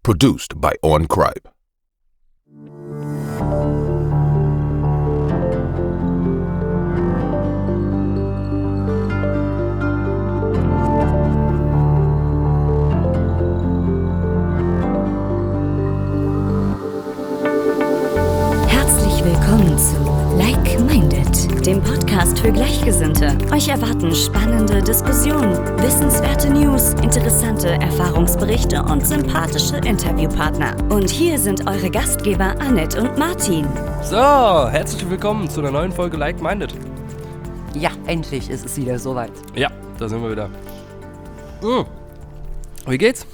Produced by On Cripe. Willkommen zu Like Minded, dem Podcast für Gleichgesinnte. Euch erwarten spannende Diskussionen, wissenswerte News, interessante Erfahrungsberichte und sympathische Interviewpartner. Und hier sind eure Gastgeber Annette und Martin. So, herzlich willkommen zu einer neuen Folge Like Minded. Ja, endlich ist es wieder soweit. Ja, da sind wir wieder. Wie geht's?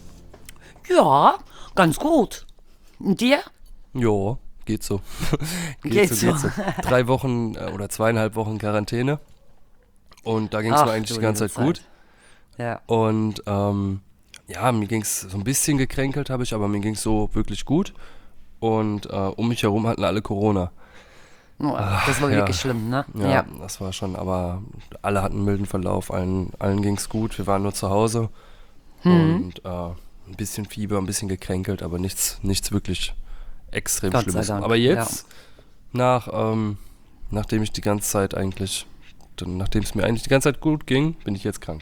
Ja, ganz gut. Und dir? Jo, geht so. Geht so. 3 Wochen oder 2,5 Wochen Quarantäne. Und da ging es mir eigentlich die ganze Zeit gut. Ja. Und ja, mir ging es so ein bisschen gekränkelt, aber mir ging es so wirklich gut. Und um mich herum hatten alle Corona. Oh, das war wirklich schlimm, ne? Ja, das war schon, aber alle hatten einen milden Verlauf, allen ging es gut. Wir waren nur zu Hause und ein bisschen Fieber, ein bisschen gekränkelt, aber nichts wirklich extrem Gott Schlimmes. sei Dank, Aber jetzt, nachdem ich die ganze Zeit nachdem es mir eigentlich die ganze Zeit gut ging, bin ich jetzt krank.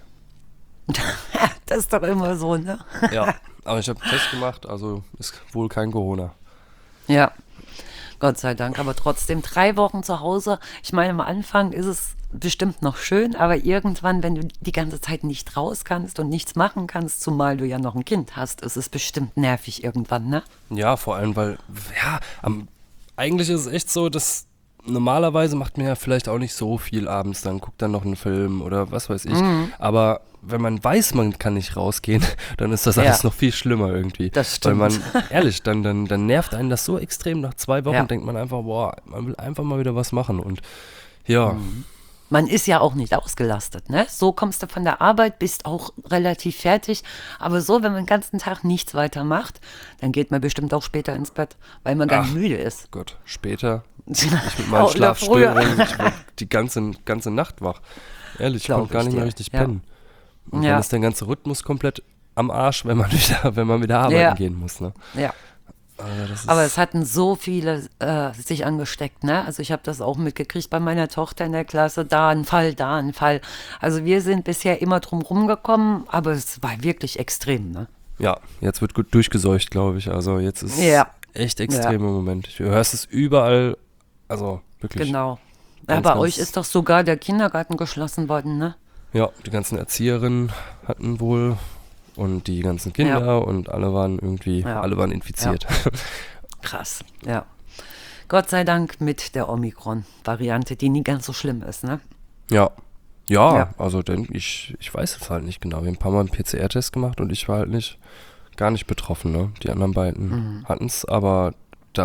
Das ist doch immer so, ne? Ja, aber ich habe einen Test gemacht, also ist wohl kein Corona. Ja, Gott sei Dank. Aber trotzdem 3 Wochen zu Hause. Ich meine, am Anfang ist es bestimmt noch schön, aber irgendwann, wenn du die ganze Zeit nicht raus kannst und nichts machen kannst, zumal du ja noch ein Kind hast, ist es bestimmt nervig irgendwann, ne? Ja, vor allem, weil, eigentlich ist es echt so, dass normalerweise macht man ja vielleicht auch nicht so viel abends, dann guckt dann noch einen Film oder was weiß ich, aber wenn man weiß, man kann nicht rausgehen, dann ist das alles noch viel schlimmer irgendwie. Das stimmt. Weil man, ehrlich, dann nervt einen das so extrem, nach 2 Wochen denkt man einfach, man will einfach mal wieder was machen und ja. Man ist ja auch nicht ausgelastet, ne? So kommst du von der Arbeit, bist auch relativ fertig. Aber so, wenn man den ganzen Tag nichts weiter macht, dann geht man bestimmt auch später ins Bett, weil man dann müde ist. Gott, später. Ich mit meinen Schlafstörungen, ich war die ganze Nacht wach. Ehrlich, ich konnte gar nicht mehr richtig pennen. Und dann ist der ganze Rhythmus komplett am Arsch, wenn man wieder arbeiten gehen muss, ne? Ja. Also aber es hatten so viele sich angesteckt, ne? Also ich habe das auch mitgekriegt bei meiner Tochter in der Klasse, da ein Fall. Also wir sind bisher immer drum rumgekommen, aber es war wirklich extrem, ne? Ja, jetzt wird gut durchgeseucht, glaube ich. Also jetzt ist echt extrem im Moment. Du hörst es überall, also wirklich. Genau. Ja, bei euch ist doch sogar der Kindergarten geschlossen worden, ne? Ja, die ganzen Erzieherinnen hatten wohl und die ganzen Kinder und alle waren infiziert. Ja. Krass, ja. Gott sei Dank mit der Omikron-Variante, die nie ganz so schlimm ist, ne? Ja, also denn ich weiß es halt nicht genau. Wir haben ein paar Mal einen PCR-Test gemacht und ich war halt gar nicht betroffen, ne? Die anderen beiden hatten es, aber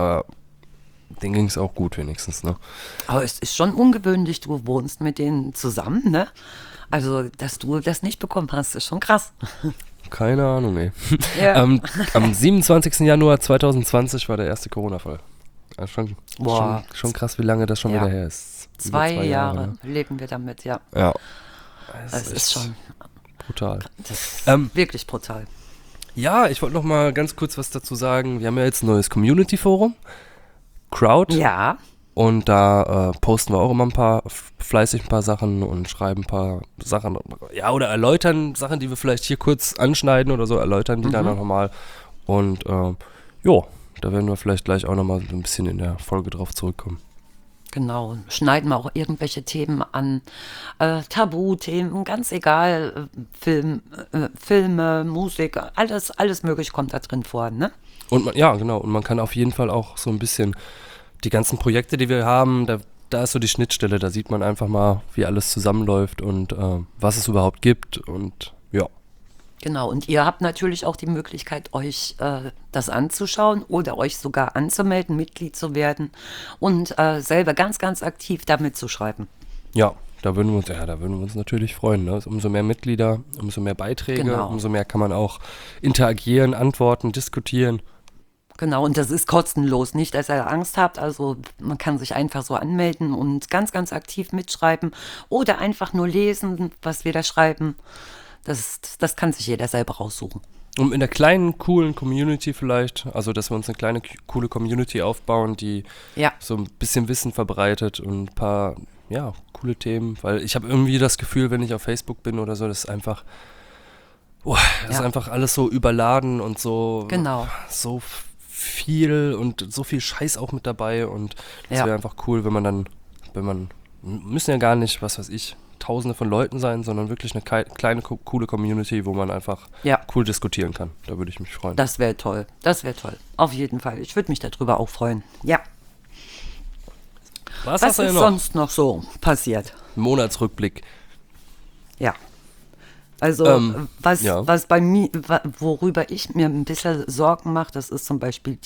denen ging es auch gut wenigstens, ne? Aber es ist schon ungewöhnlich, du wohnst mit denen zusammen, ne? Also, dass du das nicht bekommen hast, ist schon krass. Keine Ahnung, ey. Ja. Am 27. Januar 2020 war der erste Corona-Fall. Also schon krass, wie lange das schon wieder her ist. 2 Jahre ne? leben wir damit, ja. Ja. Das ist schon brutal. Das ist wirklich brutal. Ja, ich wollte noch mal ganz kurz was dazu sagen. Wir haben ja jetzt ein neues Community-Forum, Crowd. Ja. Und da posten wir auch immer fleißig ein paar Sachen und schreiben ein paar Sachen, oder erläutern Sachen, die wir vielleicht hier kurz anschneiden oder so, erläutern die dann nochmal. Und da werden wir vielleicht gleich auch nochmal so ein bisschen in der Folge drauf zurückkommen. Genau, schneiden wir auch irgendwelche Themen an, Tabuthemen, ganz egal, Filme, Musik, alles mögliche kommt da drin vor, ne? Und man kann auf jeden Fall auch so ein bisschen die ganzen Projekte, die wir haben, da ist so die Schnittstelle, da sieht man einfach mal, wie alles zusammenläuft und was es überhaupt gibt und ja. Genau, und ihr habt natürlich auch die Möglichkeit, euch das anzuschauen oder euch sogar anzumelden, Mitglied zu werden und selber ganz, ganz aktiv da mitzuschreiben. Ja, da würden wir uns natürlich freuen. Ne? Umso mehr Mitglieder, umso mehr Beiträge, umso mehr kann man auch interagieren, antworten, diskutieren. Genau, und das ist kostenlos, nicht, dass ihr Angst habt. Also man kann sich einfach so anmelden und ganz, ganz aktiv mitschreiben oder einfach nur lesen, was wir da schreiben. Das kann sich jeder selber raussuchen. Und in der kleinen, coolen Community vielleicht, also dass wir uns eine kleine, coole Community aufbauen, die so ein bisschen Wissen verbreitet und ein paar, coole Themen, weil ich habe irgendwie das Gefühl, wenn ich auf Facebook bin oder so, das ist einfach, ist einfach alles so überladen und so, so viel und so viel Scheiß auch mit dabei und das wäre einfach cool, wenn man, müssen ja gar nicht, was weiß ich, Tausende von Leuten sein, sondern wirklich eine kleine, coole Community, wo man einfach cool diskutieren kann. Da würde ich mich freuen. Das wäre toll. Auf jeden Fall. Ich würde mich darüber auch freuen. Ja. Was ist sonst noch so passiert? Monatsrückblick. Ja. Also, was bei mir, worüber ich mir ein bisschen Sorgen mache, das ist zum Beispiel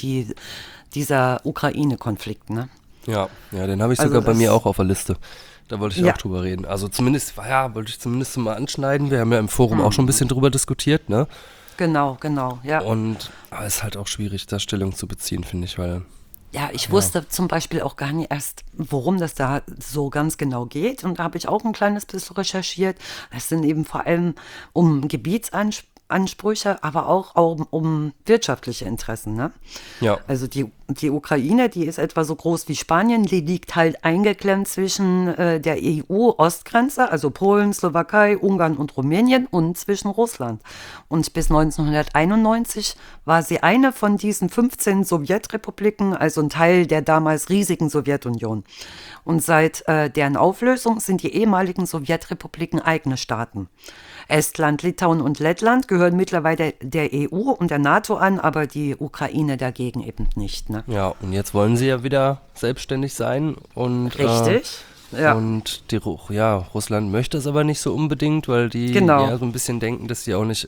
dieser Ukraine-Konflikt, ne? Ja, den habe ich sogar bei mir auch auf der Liste. Da wollte ich auch drüber reden. Also zumindest, wollte ich zumindest mal anschneiden. Wir haben ja im Forum auch schon ein bisschen drüber diskutiert, ne? Genau, ja. Aber es ist halt auch schwierig, da Stellung zu beziehen, finde ich, weil... Ja, ich wusste zum Beispiel auch gar nicht erst, worum das da so ganz genau geht. Und da habe ich auch ein kleines bisschen recherchiert. Es sind eben vor allem um Gebietsansprüche, aber auch um wirtschaftliche Interessen, ne? Ja. Also die Ukraine, die ist etwa so groß wie Spanien, die liegt halt eingeklemmt zwischen der EU-Ostgrenze, also Polen, Slowakei, Ungarn und Rumänien und zwischen Russland. Und bis 1991 war sie eine von diesen 15 Sowjetrepubliken, also ein Teil der damals riesigen Sowjetunion. Und seit deren Auflösung sind die ehemaligen Sowjetrepubliken eigene Staaten. Estland, Litauen und Lettland gehören mittlerweile der EU und der NATO an, aber die Ukraine dagegen eben nicht. Ne? Ja, und jetzt wollen sie ja wieder selbstständig sein. Und, richtig. Ja. Und Russland möchte es aber nicht so unbedingt, weil die so ein bisschen denken, dass sie auch nicht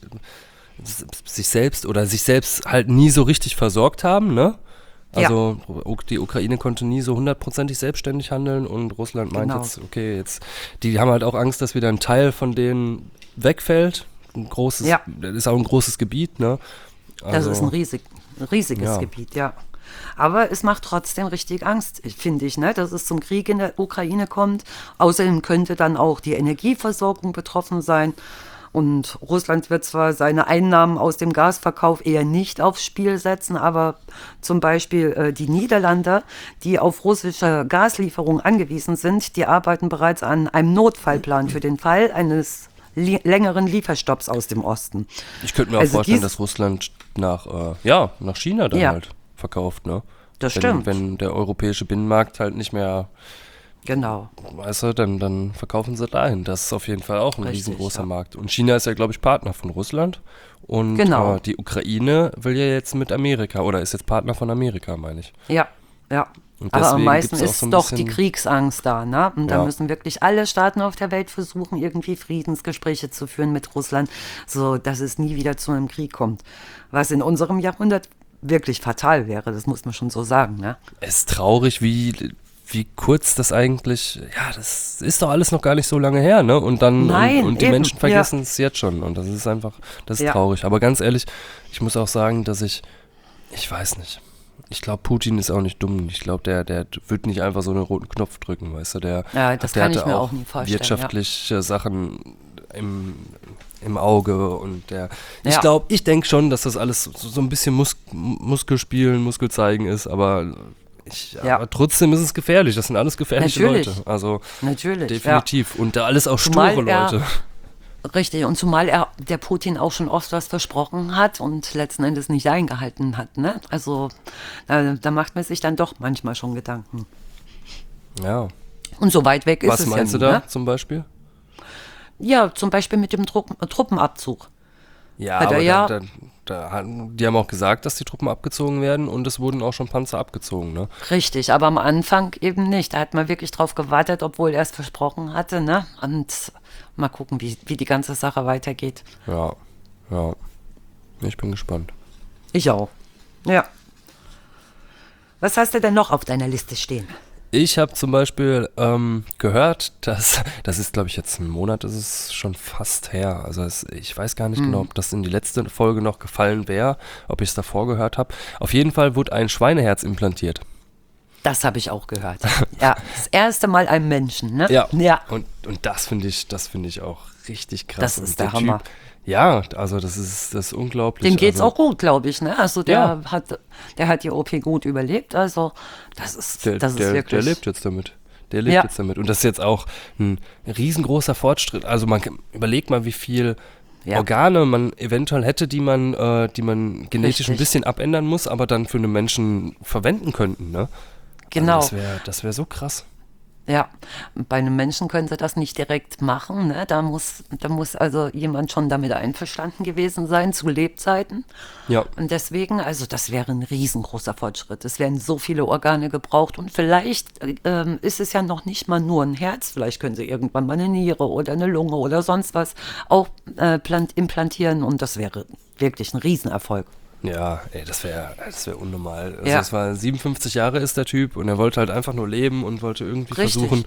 sich selbst halt nie so richtig versorgt haben, ne? Also die Ukraine konnte nie so 100%ig selbstständig handeln und Russland meint die haben halt auch Angst, dass wieder ein Teil von denen wegfällt. Das ist auch ein großes Gebiet, ne? Also, das ist ein riesiges Gebiet, ja. Aber es macht trotzdem richtig Angst, finde ich, ne? Dass es zum Krieg in der Ukraine kommt. Außerdem könnte dann auch die Energieversorgung betroffen sein. Und Russland wird zwar seine Einnahmen aus dem Gasverkauf eher nicht aufs Spiel setzen, aber zum Beispiel die Niederlande, die auf russische Gaslieferungen angewiesen sind, die arbeiten bereits an einem Notfallplan für den Fall eines längeren Lieferstopps aus dem Osten. Ich könnte mir auch vorstellen, dass Russland nach China dann halt verkauft, ne? Das stimmt. Wenn der europäische Binnenmarkt halt nicht mehr, weißt du, dann verkaufen sie dahin. Das ist auf jeden Fall auch ein riesengroßer Markt. Und China ist ja, glaube ich, Partner von Russland. Und die Ukraine will ja jetzt mit Amerika, oder ist jetzt Partner von Amerika, meine ich. Ja. Aber am meisten ist doch die Kriegsangst da, ne? Und da müssen wirklich alle Staaten auf der Welt versuchen, irgendwie Friedensgespräche zu führen mit Russland, so dass es nie wieder zu einem Krieg kommt. Was in unserem Jahrhundert wirklich fatal wäre, das muss man schon so sagen, ne? Es ist traurig, wie kurz das eigentlich, das ist doch alles noch gar nicht so lange her, ne? Und dann, und die Menschen vergessen es jetzt schon. Und das ist einfach, das ist traurig. Aber ganz ehrlich, ich muss auch sagen, dass ich weiß nicht. Ich glaube, Putin ist auch nicht dumm. Ich glaube, der wird nicht einfach so einen roten Knopf drücken, weißt du? Das kann ich mir auch nie vorstellen. Wirtschaftliche Sachen im Auge und ich denke schon, dass das alles so ein bisschen Muskelspielen, Muskelzeigen ist, aber trotzdem ist es gefährlich. Das sind alles gefährliche Leute. Also definitiv. Und da alles auch sture Leute. Richtig, und zumal der Putin auch schon oft was versprochen hat und letzten Endes nicht eingehalten hat, ne? Also da macht man sich dann doch manchmal schon Gedanken. Ja. Und so weit weg ist es ja. Was meinst du da zum Beispiel? Ja, zum Beispiel mit dem Truppenabzug. Ja, aber die haben auch gesagt, dass die Truppen abgezogen werden und es wurden auch schon Panzer abgezogen, ne? Richtig, aber am Anfang eben nicht. Da hat man wirklich drauf gewartet, obwohl er es versprochen hatte, ne? Und mal gucken, wie die ganze Sache weitergeht. Ja. Ich bin gespannt. Ich auch. Ja. Was hast du denn noch auf deiner Liste stehen? Ich habe zum Beispiel gehört, das ist, glaube ich, jetzt ein Monat, das ist schon fast her. Also ich weiß gar nicht genau, ob das in die letzte Folge noch gefallen wäre, ob ich es davor gehört habe. Auf jeden Fall wurde ein Schweineherz implantiert. Das habe ich auch gehört. Ja, das erste Mal einem Menschen, ne? Ja. Und das finde ich auch richtig krass. Das ist der Hammer. Ja, also das ist unglaublich. Dem geht's also, auch gut, glaube ich, ne? Also Ja. der hat die OP gut überlebt, also das ist Der wirklich. lebt jetzt damit. Und das ist jetzt auch ein riesengroßer Fortschritt. Also überlegt mal, wie viel Ja. Organe man eventuell hätte, die man genetisch ein Richtig. bisschen abändern muss, aber dann für einen Menschen verwenden könnten, ne? Genau. Also das wär so krass. Ja, bei einem Menschen können sie das nicht direkt machen, ne? Da muss also jemand schon damit einverstanden gewesen sein, zu Lebzeiten. Ja. Und deswegen, also das wäre ein riesengroßer Fortschritt. Es werden so viele Organe gebraucht und vielleicht ist es ja noch nicht mal nur ein Herz, vielleicht können sie irgendwann mal eine Niere oder eine Lunge oder sonst was auch implantieren und das wäre wirklich ein Riesenerfolg. Ja, ey, das wär unnormal. Also Ja. es war 57 Jahre ist der Typ und er wollte halt einfach nur leben und wollte irgendwie Richtig. versuchen.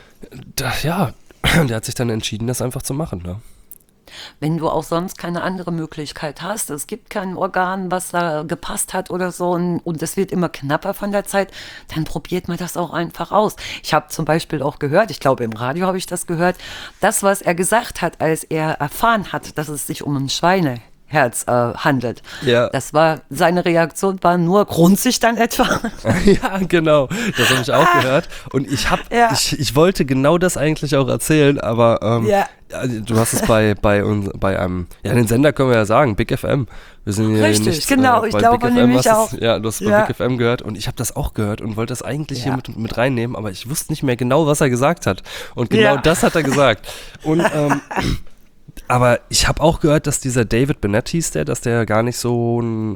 Der hat sich dann entschieden, das einfach zu machen, ne? Wenn du auch sonst keine andere Möglichkeit hast, es gibt kein Organ, was da gepasst hat oder so und es wird immer knapper von der Zeit, dann probiert man das auch einfach aus. Ich habe zum Beispiel auch gehört, ich glaube im Radio habe ich das gehört, das, was er gesagt hat, als er erfahren hat, dass es sich um ein Schweineherz handelt. Ja. Seine Reaktion war nur, grunzt sich dann etwa? Ja, genau. Das habe ich auch gehört. Und Ja. ich wollte genau das eigentlich auch erzählen, aber Ja. du hast es bei einem, ja, den Sender können wir ja sagen, Big FM. Wir sind hier Richtig, nicht, genau, ich bei glaube Big FM nämlich hast du auch. es- Ja, du hast es Ja. bei Big FM gehört und ich habe das auch gehört und wollte das eigentlich Ja. hier mit reinnehmen, aber ich wusste nicht mehr genau, was er gesagt hat. Und genau Ja. das hat er gesagt. Und aber ich habe auch gehört, dass dieser David Bennett hieß dass der gar nicht so ein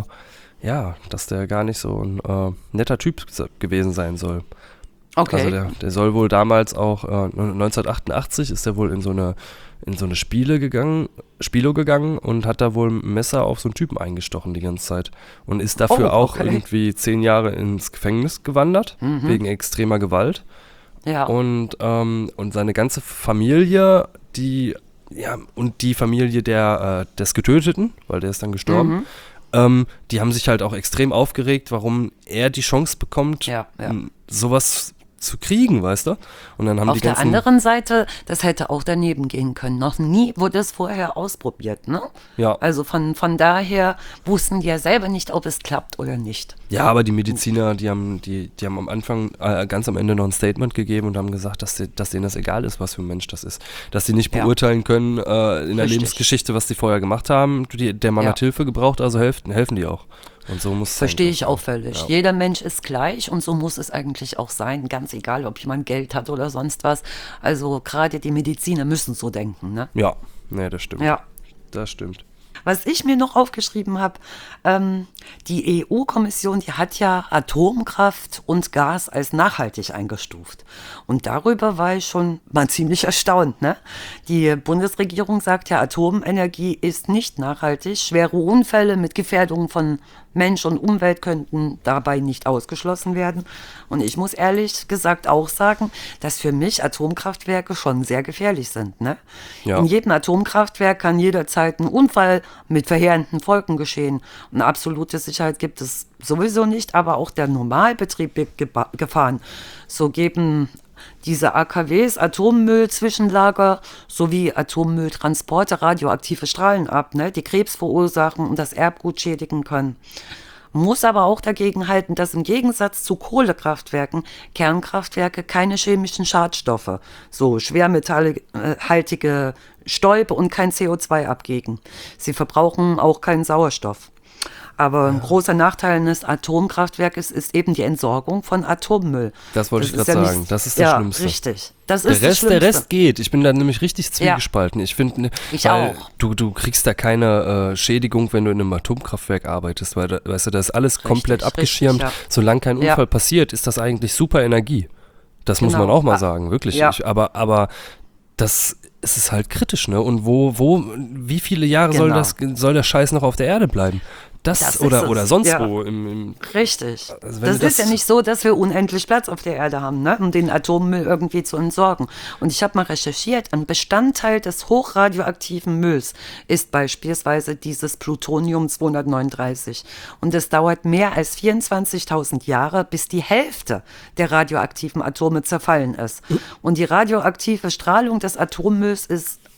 netter Typ gewesen sein soll. Okay. Also der soll wohl damals auch 1988 ist er wohl in so eine Spilo gegangen und hat da wohl ein Messer auf so einen Typen eingestochen die ganze Zeit und ist dafür auch okay. irgendwie 10 Jahre ins Gefängnis gewandert wegen extremer Gewalt. Ja. Und seine ganze Familie, die Familie des Getöteten, weil der ist dann gestorben, die haben sich halt auch extrem aufgeregt, warum er die Chance bekommt, Ja. sowas zu kriegen, weißt du? Und dann haben Auf die der ganzen anderen Seite, das hätte auch daneben gehen können. Noch nie wurde es vorher ausprobiert, ne? Ja. Also von daher wussten die ja selber nicht, ob es klappt oder nicht. Ja, aber die Mediziner, die haben am Anfang, ganz am Ende noch ein Statement gegeben und haben gesagt, dass denen das egal ist, was für ein Mensch das ist. Dass sie nicht Ja. beurteilen können in der Richtig. Lebensgeschichte, was die vorher gemacht haben. Der Mann Ja. hat Hilfe gebraucht, also helfen die auch. Und so muss es Verstehe sein. ich auch völlig. Ja. Jeder Mensch ist gleich und so muss es eigentlich auch sein. Ganz egal, ob jemand Geld hat oder sonst was. Also gerade die Mediziner müssen so denken, ne? Ja, nee, das stimmt. Ja. Das stimmt. Was ich mir noch aufgeschrieben habe, die EU-Kommission, die hat ja Atomkraft und Gas als nachhaltig eingestuft. Und darüber war ich schon mal ziemlich erstaunt. Ne? Die Bundesregierung sagt ja, Atomenergie ist nicht nachhaltig. Schwere Unfälle mit Gefährdungen von Mensch und Umwelt könnten dabei nicht ausgeschlossen werden. Und ich muss ehrlich gesagt auch sagen, dass für mich Atomkraftwerke schon sehr gefährlich sind. Ne? Ja. In jedem Atomkraftwerk kann jederzeit ein Unfall mit verheerenden Folgen geschehen. Und absolute Sicherheit gibt es sowieso nicht, aber auch der Normalbetrieb birgt Gefahren. So geben diese AKWs Atommüll-Zwischenlager sowie Atommülltransporte radioaktive Strahlen ab, ne, die Krebs verursachen und das Erbgut schädigen können. Muss aber auch dagegen halten, dass im Gegensatz zu Kohlekraftwerken Kernkraftwerke keine chemischen Schadstoffe, so schwermetallhaltige Stäube und kein CO2 abgeben. Sie verbrauchen auch keinen Sauerstoff. Aber ein großer Nachteil eines Atomkraftwerkes ist eben die Entsorgung von Atommüll. Das wollte ich ist gerade ja sagen. nicht- Das ist das ja, Schlimmste. Richtig. Das ist das Der Schlimmste. Rest geht. Ich bin da nämlich richtig zwiegespalten. Ich finde, Ich auch. du kriegst da keine Schädigung, wenn du in einem Atomkraftwerk arbeitest, weil weißt du, da ist alles komplett abgeschirmt. richtig, ja. Solange kein Ja. Unfall passiert, ist das eigentlich super Energie. Das muss Genau. man auch mal sagen, wirklich. Ja. Aber das es ist halt kritisch, ne? Und wie viele Jahre Genau. soll der Scheiß noch auf der Erde bleiben? Das ist oder es. sonst Ja. wo Richtig. Also wenn das du ist ja nicht so, dass wir unendlich Platz auf der Erde haben, ne, um den Atommüll irgendwie zu entsorgen. Und ich habe mal recherchiert, ein Bestandteil des hochradioaktiven Mülls ist beispielsweise dieses Plutonium-239. Und es dauert mehr als 24.000 Jahre, bis die Hälfte der radioaktiven Atome zerfallen ist. Und die radioaktive Strahlung des Atommülls ist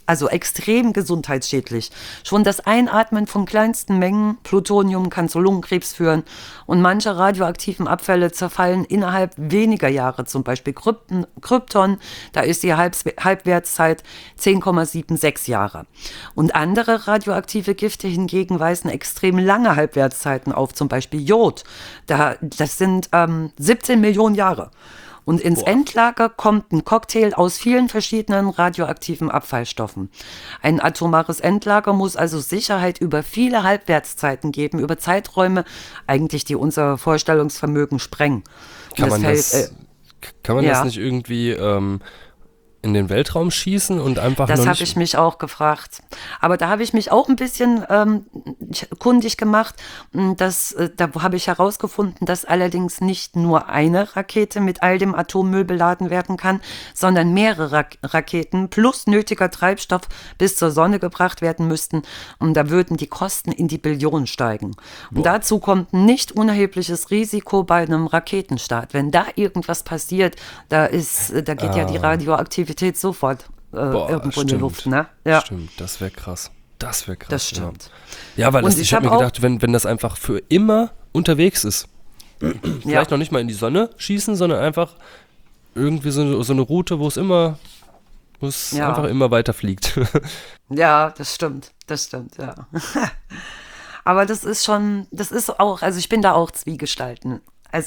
Also extrem gesundheitsschädlich. Schon das Einatmen von kleinsten Mengen Plutonium kann zu Lungenkrebs führen und manche radioaktiven Abfälle zerfallen innerhalb weniger Jahre. Zum Beispiel Krypton, da ist die Halbwertszeit 10,76 Jahre. Und andere radioaktive Gifte hingegen weisen extrem lange Halbwertszeiten auf. Zum Beispiel Jod, das sind 17 Millionen Jahre. Und ins Endlager kommt ein Cocktail aus vielen verschiedenen radioaktiven Abfallstoffen. Ein atomares Endlager muss also Sicherheit über viele Halbwertszeiten geben, über Zeiträume eigentlich, die unser Vorstellungsvermögen sprengen. Kann man das nicht irgendwie in den Weltraum schießen und einfach Das habe ich mich auch gefragt. Aber da habe ich mich auch ein bisschen kundig gemacht. Da habe ich herausgefunden, dass allerdings nicht nur eine Rakete mit all dem Atommüll beladen werden kann, sondern mehrere Raketen plus nötiger Treibstoff bis zur Sonne gebracht werden müssten. Und da würden die Kosten in die Billionen steigen. Und dazu kommt ein nicht unerhebliches Risiko bei einem Raketenstart. Wenn da irgendwas passiert, da geht ja die Radioaktivität sofort irgendwo in die Luft, ne? Ja. Stimmt, das wäre krass. Das wäre krass. Das stimmt. Ja, weil ich habe mir gedacht, wenn das einfach für immer unterwegs ist, vielleicht noch nicht mal in die Sonne schießen, sondern einfach irgendwie so eine Route, wo es einfach immer weiter fliegt. Ja, das stimmt, ja. Aber das ist auch, also ich bin da auch zwiegespalten.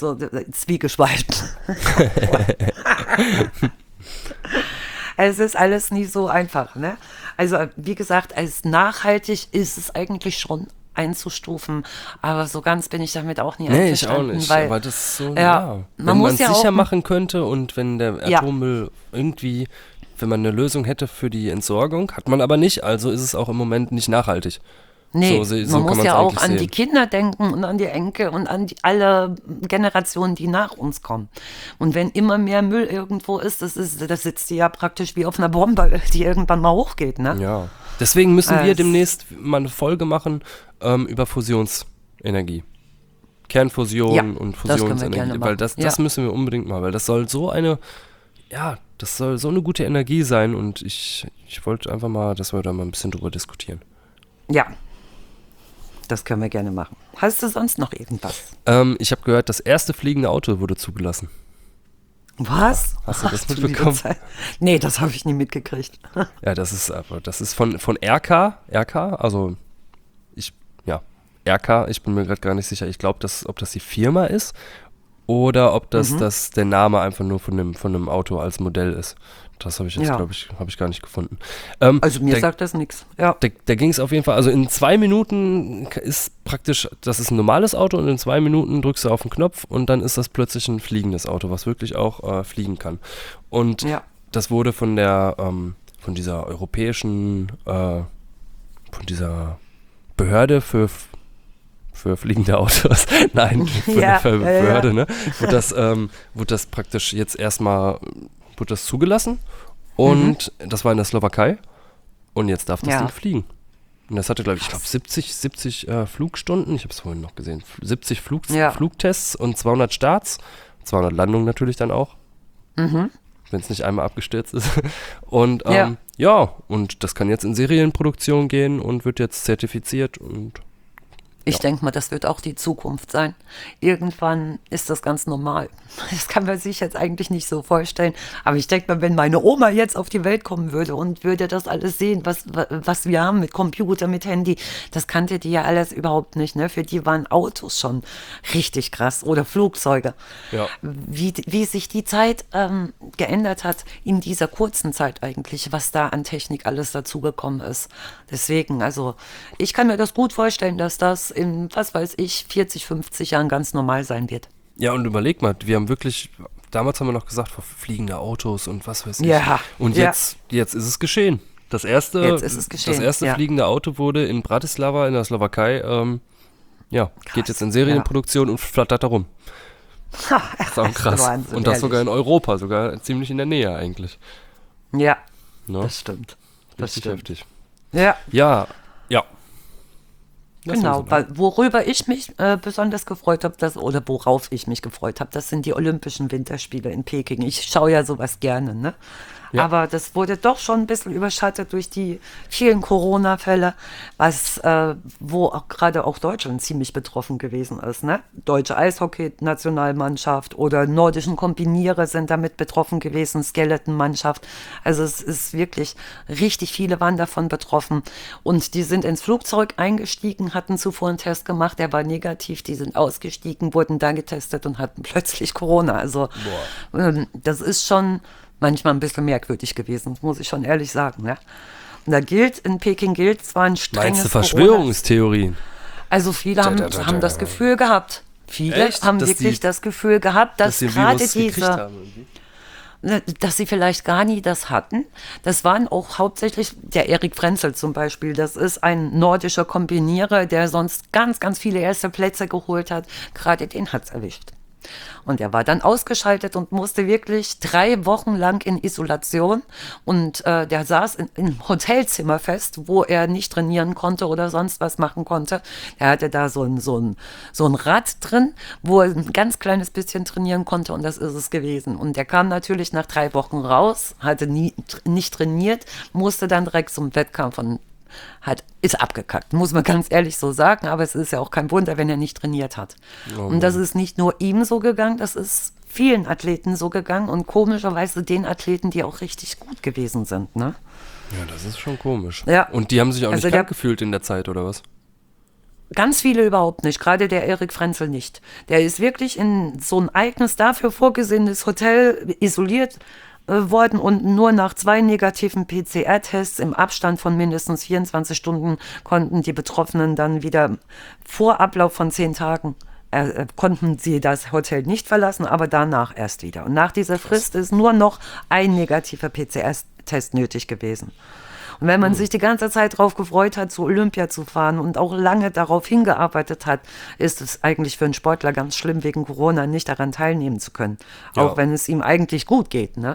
Es ist alles nie so einfach, ne? Also, wie gesagt, als nachhaltig ist es eigentlich schon einzustufen, aber so ganz bin ich damit auch nie einverstanden. Ich auch nicht, weil, aber das ist so, wenn man es sicher machen könnte und wenn der Atommüll irgendwie, wenn man eine Lösung hätte für die Entsorgung, hat man aber nicht, also ist es auch im Moment nicht nachhaltig. Nee, so man muss ja auch an sehen. die Kinder denken und an die Enkel und an alle Generationen, die nach uns kommen. Und wenn immer mehr Müll irgendwo ist, das sitzt ja praktisch wie auf einer Bombe, die irgendwann mal hochgeht, ne? Ja, deswegen müssen wir demnächst mal eine Folge machen über Fusionsenergie. Kernfusion und Fusionsenergie, weil das müssen wir unbedingt mal, weil das soll so eine gute Energie sein und ich wollte einfach mal, dass wir da mal ein bisschen drüber diskutieren. Ja. Das können wir gerne machen. Hast du sonst noch irgendwas? Ich habe gehört, das erste fliegende Auto wurde zugelassen. Was? Hast du das mitbekommen? Nee, das habe ich nie mitgekriegt. Ja, das ist von RK, also RK, ich bin mir gerade gar nicht sicher. Ich glaube, ob das die Firma ist oder ob das der Name einfach nur von einem Auto als Modell ist. Das habe ich jetzt, glaube ich, gar nicht gefunden. Also mir sagt das nichts. Ja. Da ging es auf jeden Fall, also in 2 Minuten ist praktisch, das ist ein normales Auto und in 2 Minuten drückst du auf den Knopf und dann ist das plötzlich ein fliegendes Auto, was wirklich auch fliegen kann. Und das wurde von dieser europäischen, von dieser Behörde für fliegende Autos, nein, von der Behörde, ne? Wurde das praktisch jetzt erstmal wurde das zugelassen und das war in der Slowakei und jetzt darf das Ding fliegen. Und das hatte, glaube ich, 70 Flugstunden, ich habe es vorhin noch gesehen, 70 Flugtests und 200 Starts, 200 Landungen natürlich dann auch, wenn es nicht einmal abgestürzt ist. Und und das kann jetzt in Serienproduktion gehen und wird jetzt zertifiziert und ich denke mal, das wird auch die Zukunft sein. Irgendwann ist das ganz normal. Das kann man sich jetzt eigentlich nicht so vorstellen. Aber ich denke mal, wenn meine Oma jetzt auf die Welt kommen würde und würde das alles sehen, was wir haben mit Computer, mit Handy, das kannte die ja alles überhaupt nicht. Ne? Für die waren Autos schon richtig krass oder Flugzeuge. Ja. Wie sich die Zeit geändert hat in dieser kurzen Zeit eigentlich, was da an Technik alles dazugekommen ist. Deswegen, also ich kann mir das gut vorstellen, dass das in, 40, 50 Jahren ganz normal sein wird. Ja, und überleg mal, wir haben wirklich, damals haben wir noch gesagt, fliegende Autos und was weiß ich. Ja. Und jetzt ist es geschehen. Das erste fliegende Auto wurde in Bratislava in der Slowakei, geht jetzt in Serienproduktion und flattert da rum. Das ist auch krass. Wahnsinn, und das ehrlich. Sogar in Europa, sogar ziemlich in der Nähe eigentlich. Ja, das stimmt. Das Richtig heftig. Ja. Ja. Genau, worüber ich mich besonders gefreut habe, worauf ich mich gefreut habe, das sind die Olympischen Winterspiele in Peking. Ich schaue ja sowas gerne, ne? Ja. Aber das wurde doch schon ein bisschen überschattet durch die vielen Corona-Fälle, wo auch gerade auch Deutschland ziemlich betroffen gewesen ist. Ne? Deutsche Eishockey-Nationalmannschaft oder nordischen Kombinierer sind damit betroffen gewesen, Skeleton-Mannschaft. Also es ist wirklich, richtig viele waren davon betroffen. Und die sind ins Flugzeug eingestiegen, hatten zuvor einen Test gemacht, der war negativ, die sind ausgestiegen, wurden dann getestet und hatten plötzlich Corona. Also das ist schon manchmal ein bisschen merkwürdig gewesen, das muss ich schon ehrlich sagen. Ne? Und in Peking gilt zwar ein strenges Meinst du Verschwörungstheorien? Also viele haben das Gefühl gehabt. Viele Echt? haben Dass wirklich die- das Gefühl gehabt, dass Dass sie den gerade Virus gekriegt diese, haben irgendwie? dass sie vielleicht gar nie das hatten. Das waren auch hauptsächlich der Erik Frenzel zum Beispiel. Das ist ein nordischer Kombinierer, der sonst ganz, ganz viele erste Plätze geholt hat. Gerade den hat's erwischt. Und er war dann ausgeschaltet und musste wirklich 3 Wochen lang in Isolation. Und der saß im Hotelzimmer fest, wo er nicht trainieren konnte oder sonst was machen konnte. Er hatte da so ein Rad drin, wo er ein ganz kleines bisschen trainieren konnte und das ist es gewesen. Und er kam natürlich nach 3 Wochen raus, hatte nicht trainiert, musste dann direkt zum Wettkampf und ist abgekackt, muss man ganz ehrlich so sagen, aber es ist ja auch kein Wunder, wenn er nicht trainiert hat. Und das ist nicht nur ihm so gegangen, das ist vielen Athleten so gegangen und komischerweise den Athleten, die auch richtig gut gewesen sind. Ne? Ja, das ist schon komisch. Ja. Und die haben sich auch Also nicht der- krank gefühlt in der Zeit, oder was? Ganz viele überhaupt nicht, gerade der Erik Frenzel nicht. Der ist wirklich in so ein eigenes dafür vorgesehenes Hotel isoliert worden und nur nach 2 negativen PCR-Tests im Abstand von mindestens 24 Stunden konnten die Betroffenen dann wieder vor Ablauf von 10 Tagen konnten sie das Hotel nicht verlassen, aber danach erst wieder. Und nach dieser Frist ist nur noch ein negativer PCR-Test nötig gewesen. Und wenn man sich die ganze Zeit darauf gefreut hat, zu Olympia zu fahren und auch lange darauf hingearbeitet hat, ist es eigentlich für einen Sportler ganz schlimm, wegen Corona nicht daran teilnehmen zu können. Ja. Auch wenn es ihm eigentlich gut geht, ne?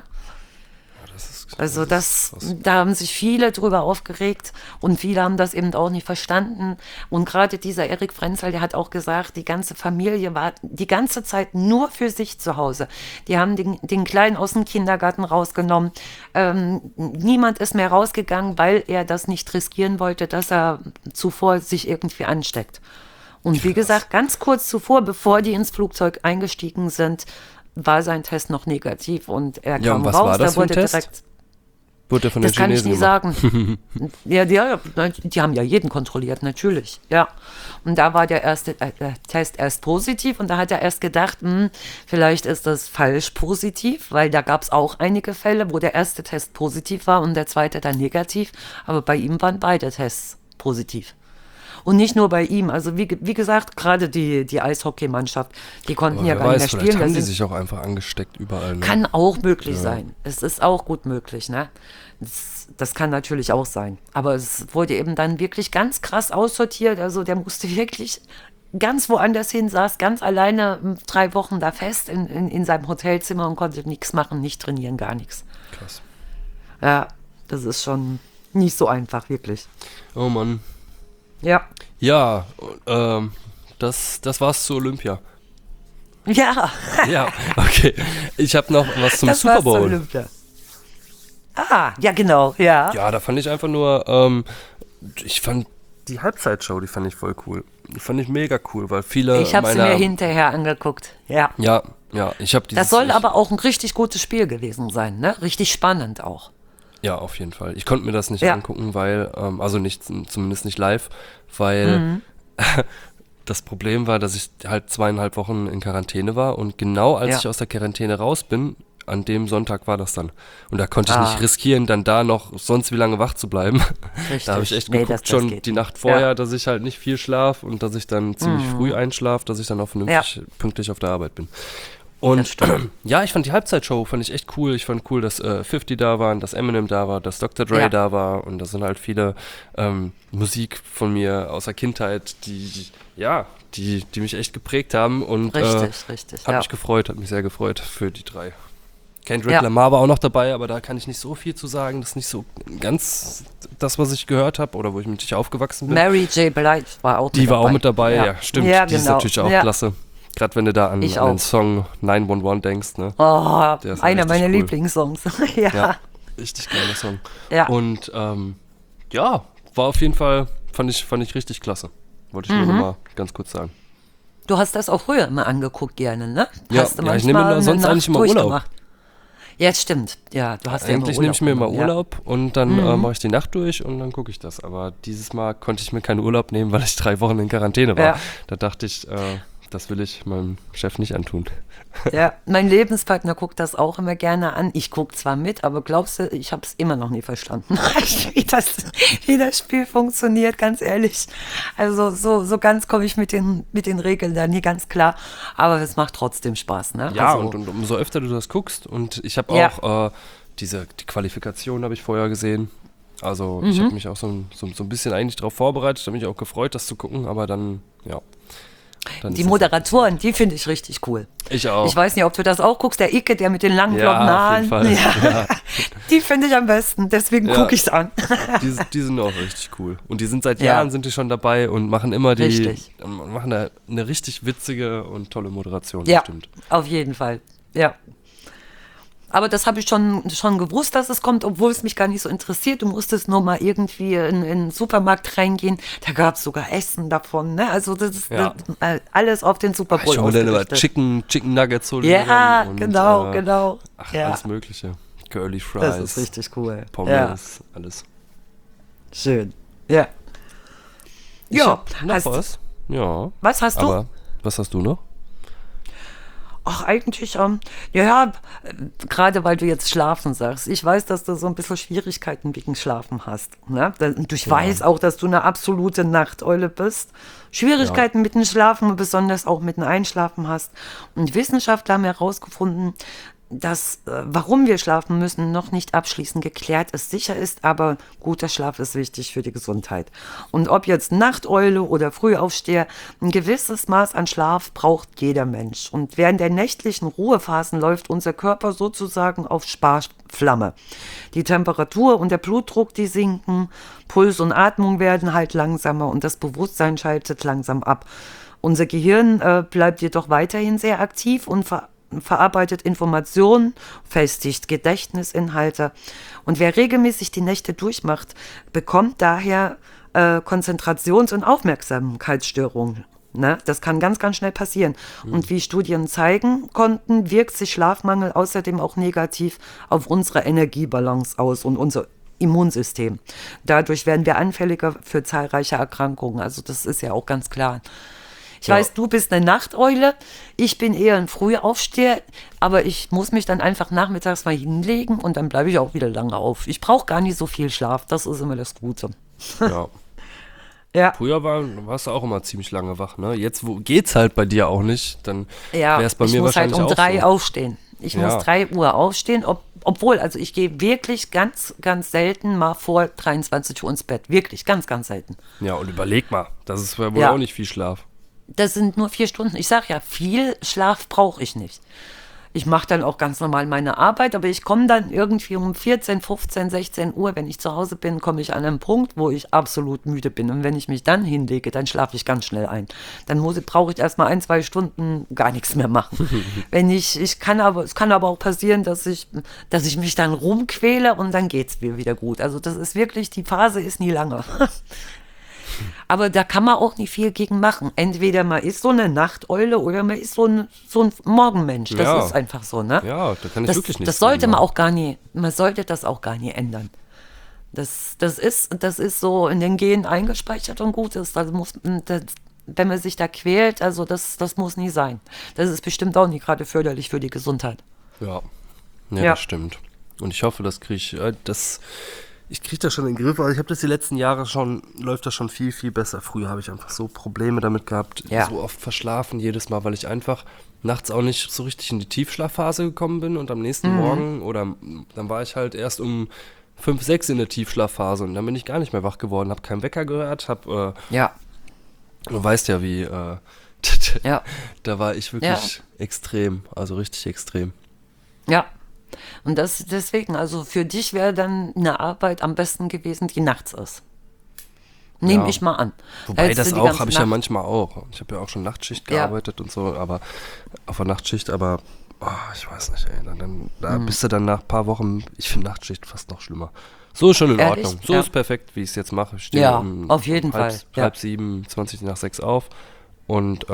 Also da haben sich viele drüber aufgeregt und viele haben das eben auch nicht verstanden. Und gerade dieser Erik Frenzel, der hat auch gesagt, die ganze Familie war die ganze Zeit nur für sich zu Hause. Die haben den Kleinen aus dem Kindergarten rausgenommen. Niemand ist mehr rausgegangen, weil er das nicht riskieren wollte, dass er zuvor sich irgendwie ansteckt. Und wie gesagt, ganz kurz zuvor, bevor die ins Flugzeug eingestiegen sind, war sein Test noch negativ und er Ja, kam und was raus, war das der für ein wurde Test? direkt. Wurde von den Das kann ich Chinesen nicht gemacht. sagen. Die haben ja jeden kontrolliert, natürlich. Ja. Und da war der erste Test erst positiv und da hat er erst gedacht, vielleicht ist das falsch positiv, weil da gab es auch einige Fälle, wo der erste Test positiv war und der zweite dann negativ. Aber bei ihm waren beide Tests positiv. Und nicht nur bei ihm. Also wie gesagt, gerade die Eishockeymannschaft, die konnten Aber ja wer gar nicht mehr weiß, vielleicht spielen. haben Da die sind- sich auch einfach angesteckt überall. Ne? Kann auch möglich sein. Es ist auch gut möglich, ne? Das kann natürlich auch sein. Aber es wurde eben dann wirklich ganz krass aussortiert. Also der musste wirklich ganz woanders hin, saß ganz alleine 3 Wochen da fest in seinem Hotelzimmer und konnte nichts machen, nicht trainieren, gar nichts. Krass. Ja, das ist schon nicht so einfach, wirklich. Oh Mann. Ja. Ja, das war's zu Olympia. Ja, Ja, okay. Ich habe noch was zum das Super war's zur Bowl. Olympia. Ah, ja genau, ja. Ja, da fand ich einfach nur, ich fand die Halbzeitshow, die fand ich voll cool. Die fand ich mega cool, weil viele Ich habe sie mir hinterher angeguckt, ja. Ja, ich habe dieses... Das soll aber auch ein richtig gutes Spiel gewesen sein, ne? Richtig spannend auch. Ja, auf jeden Fall. Ich konnte mir das nicht Ja. angucken, weil, also nicht, zumindest nicht live, weil das Problem war, dass ich halt 2,5 Wochen in Quarantäne war und genau als Ja. ich aus der Quarantäne raus bin, an dem Sonntag war das dann. Und da konnte ich Ah. nicht riskieren, dann da noch sonst wie lange wach zu bleiben. Richtig. Da habe ich echt Nee, geguckt, das schon geht die nicht. Nacht vorher, Ja. dass ich halt nicht viel schlaf und dass ich dann ziemlich früh einschlafe, dass ich dann auch vernünftig pünktlich auf der Arbeit bin. Und ja, ich fand die Halbzeitshow fand ich echt cool. Ich fand cool, dass 50 da waren, dass Eminem da war, dass Dr. Dre Ja. da war und das sind halt viele Musik von mir aus der Kindheit, die mich echt geprägt haben und Richtig. hat mich gefreut, hat mich sehr gefreut für die 3. Kendrick Ja. Lamar war auch noch dabei, aber da kann ich nicht so viel zu sagen. Das ist nicht so ganz das, was ich gehört habe oder wo ich mit sich aufgewachsen bin. Mary J. Blige war auch Die war auch mit dabei, ja, Ja. stimmt. Ja, die ist genau. natürlich auch Ja. klasse. Gerade wenn du da an Ich den auch. Song 911 denkst, ne? Oh, Der ist einer richtig meiner cool. Lieblingssongs. ja. Ja. Richtig geiler Song. Ja. Und ja, war auf jeden Fall, fand ich richtig klasse. Wollte ich nur noch mal ganz kurz sagen. Du hast das auch früher immer angeguckt gerne, ne? Ja, Hast du ja, ich nehme manchmal mir sonst eine eigentlich Nacht immer Urlaub. durchgemacht? Ja, stimmt. Ja, du hast Eigentlich ja nehme ich mir immer genommen, Urlaub und dann mache ich die Nacht durch und dann gucke ich das. Aber dieses Mal konnte ich mir keinen Urlaub nehmen, weil ich 3 Wochen in Quarantäne war. Ja. Da dachte ich, das will ich meinem Chef nicht antun. Ja, mein Lebenspartner guckt das auch immer gerne an. Ich gucke zwar mit, aber glaubst du, ich habe es immer noch nie verstanden, wie das Spiel funktioniert, ganz ehrlich. Also so ganz komme ich mit den Regeln da nie ganz klar, aber es macht trotzdem Spaß, ne? Ja, also, und umso öfter du das guckst und ich habe Ja. auch die Qualifikation habe ich vorher gesehen. Also ich habe mich auch so ein bisschen eigentlich darauf vorbereitet, habe mich auch gefreut, das zu gucken, aber dann, ja. Dann die ist es- Moderatoren, die finde ich richtig cool. Ich auch. Ich weiß nicht, ob du das auch guckst, der Icke, der mit den langen Ja, blonden auf Haaren. jeden Fall. Ja. Die finde ich am besten, deswegen Ja. gucke ich es an. Die sind auch richtig cool. Und die sind seit Ja. Jahren sind die schon dabei und machen immer Richtig. machen eine richtig witzige und tolle Moderation, Ja, stimmt. auf jeden Fall. Ja. Aber das habe ich schon gewusst, dass es kommt, obwohl es mich gar nicht so interessiert. Du musstest nur mal irgendwie in den Supermarkt reingehen. Da gab es sogar Essen davon. Ne? Also das ist Ja. alles auf den Super Bowl Ich hole dann immer ausgerichtet. Chicken Nuggets hol ich Ja, mir dann und, genau. Ach, Ja. alles mögliche. Curly Fries, Das ist richtig cool. Ja, Pommes, alles. schön. Ja. Ich Ja, hab noch was? Ja. Was hast du? Aber was hast du noch? Ach, eigentlich, gerade weil du jetzt Schlafen sagst. Ich weiß, dass du so ein bisschen Schwierigkeiten wegen Schlafen hast. Ne? Und ich weiß auch, dass du eine absolute Nachteule bist. Schwierigkeiten mit dem Schlafen und besonders auch mit dem Einschlafen hast. Und Wissenschaftler haben herausgefunden, dass, warum wir schlafen müssen, noch nicht abschließend geklärt ist. Sicher ist, aber guter Schlaf ist wichtig für die Gesundheit. Und ob jetzt Nachteule oder Frühaufsteher, ein gewisses Maß an Schlaf braucht jeder Mensch. Und während der nächtlichen Ruhephasen läuft unser Körper sozusagen auf Sparflamme. Die Temperatur und der Blutdruck, die sinken, Puls und Atmung werden halt langsamer und das Bewusstsein schaltet langsam ab. Unser Gehirn bleibt jedoch weiterhin sehr aktiv und verarbeitet Informationen, festigt Gedächtnisinhalte. Und wer regelmäßig die Nächte durchmacht, bekommt daher Konzentrations- und Aufmerksamkeitsstörungen. Ne? Das kann ganz, ganz schnell passieren. Und wie Studien zeigen konnten, wirkt sich Schlafmangel außerdem auch negativ auf unsere Energiebalance aus und unser Immunsystem. Dadurch werden wir anfälliger für zahlreiche Erkrankungen. Also das ist ja auch ganz klar. Ich weiß, du bist eine Nachteule, ich bin eher ein Frühaufsteher, aber ich muss mich dann einfach nachmittags mal hinlegen und dann bleibe ich auch wieder lange auf. Ich brauche gar nicht so viel Schlaf, das ist immer das Gute. Ja. Ja, Früher warst du auch immer ziemlich lange wach, ne? Jetzt geht's halt bei dir auch nicht, dann ja, wäre es bei ich mir muss halt wahrscheinlich um 3 auch so. aufstehen. Ich Ja. muss 3 Uhr aufstehen, obwohl, also ich gehe wirklich ganz, ganz selten mal vor 23 Uhr ins Bett. Wirklich, ganz, ganz selten. Ja, und überleg mal, das ist wohl Ja. auch nicht viel Schlaf. Das sind nur 4 Stunden. Ich sage ja, viel Schlaf brauche ich nicht. Ich mache dann auch ganz normal meine Arbeit, aber ich komme dann irgendwie um 14, 15, 16 Uhr, wenn ich zu Hause bin, komme ich an einen Punkt, wo ich absolut müde bin. Und wenn ich mich dann hinlege, dann schlafe ich ganz schnell ein. Dann brauche ich erstmal 1, 2 Stunden gar nichts mehr machen. Es kann aber auch passieren, dass ich mich dann rumquäle und dann geht es mir wieder gut. Also das ist wirklich, die Phase ist nie lange. Aber da kann man auch nicht viel gegen machen. Entweder man ist so eine Nachteule oder man ist so ein Morgenmensch. Das Ja. ist einfach so, ne? Ja, da kann ich wirklich nichts Das sollte gegen man machen. auch gar nie, man sollte das auch gar nie ändern. Das ist so in den Genen eingespeichert und gut ist. Wenn man sich da quält, also das muss nie sein. Das ist bestimmt auch nicht gerade förderlich für die Gesundheit. Ja, Ja. das stimmt. Und ich hoffe, ich kriege das schon in den Griff. Also ich habe das die letzten Jahre läuft das schon viel, viel besser. Früher habe ich einfach so Probleme damit gehabt, Ja. so oft verschlafen jedes Mal, weil ich einfach nachts auch nicht so richtig in die Tiefschlafphase gekommen bin und am nächsten Morgen dann war ich halt erst um 5, 6 in der Tiefschlafphase und dann bin ich gar nicht mehr wach geworden, habe keinen Wecker gehört, Ja, du weißt ja, wie, ja, da war ich wirklich extrem, also richtig extrem. ja. Und deswegen, also für dich wäre dann eine Arbeit am besten gewesen, die nachts ist. Nehme Ja. ich mal an. Wobei Hältst du das die auch ganze habe ich ja Nacht- manchmal auch. Ich habe ja auch schon Nachtschicht Ja. gearbeitet und so, aber auf der Nachtschicht, aber Ich weiß nicht, ey. Da bist du dann nach ein paar Wochen, ich finde Nachtschicht fast noch schlimmer. So ist schon in Ehrlich? Ordnung. So Ja. ist perfekt, wie ich es jetzt mache. Ich stehe Ja, auf jeden Fall. Ja. halb 7, 20 nach 6 auf und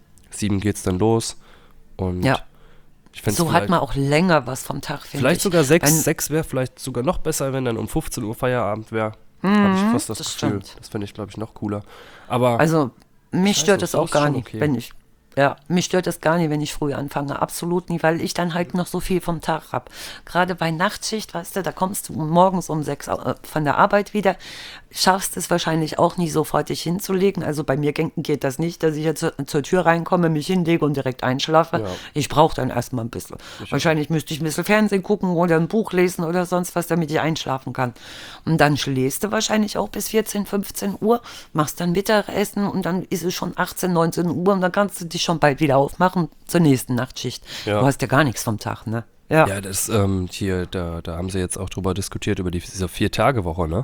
7 geht's dann los. Und Ja. ich find's So hat man auch länger was vom Tag, finde ich. vielleicht sogar 6. Wenn- 6 wäre vielleicht sogar noch besser, wenn dann um 15 Uhr Feierabend wäre. Habe ich fast das das Gefühl. stimmt. Das fände ich, glaube ich, noch cooler. Aber Also mich Scheiße, stört es so auch ist gar schon nicht, okay. mich stört es gar nicht, wenn ich früh anfange. Absolut nie, weil ich dann halt noch so viel vom Tag habe. Gerade bei Nachtschicht, weißt du, da kommst du morgens um 6 von der Arbeit wieder, schaffst es wahrscheinlich auch nie sofort dich hinzulegen. Also bei mir geht das nicht, dass ich jetzt zur Tür reinkomme, mich hinlege und direkt einschlafe. Ja. Ich brauche dann erstmal ein bisschen. Wahrscheinlich müsste ich ein bisschen Fernsehen gucken oder ein Buch lesen oder sonst was, damit ich einschlafen kann. Und dann schläfst du wahrscheinlich auch bis 14, 15 Uhr, machst dann Mittagessen und dann ist es schon 18, 19 Uhr und dann kannst du dich schon bald wieder aufmachen zur nächsten Nachtschicht. Ja. Du hast ja gar nichts vom Tag, ne? Ja, ja, das hier, da haben sie jetzt auch drüber diskutiert, über diese 4-Tage-Woche, ne?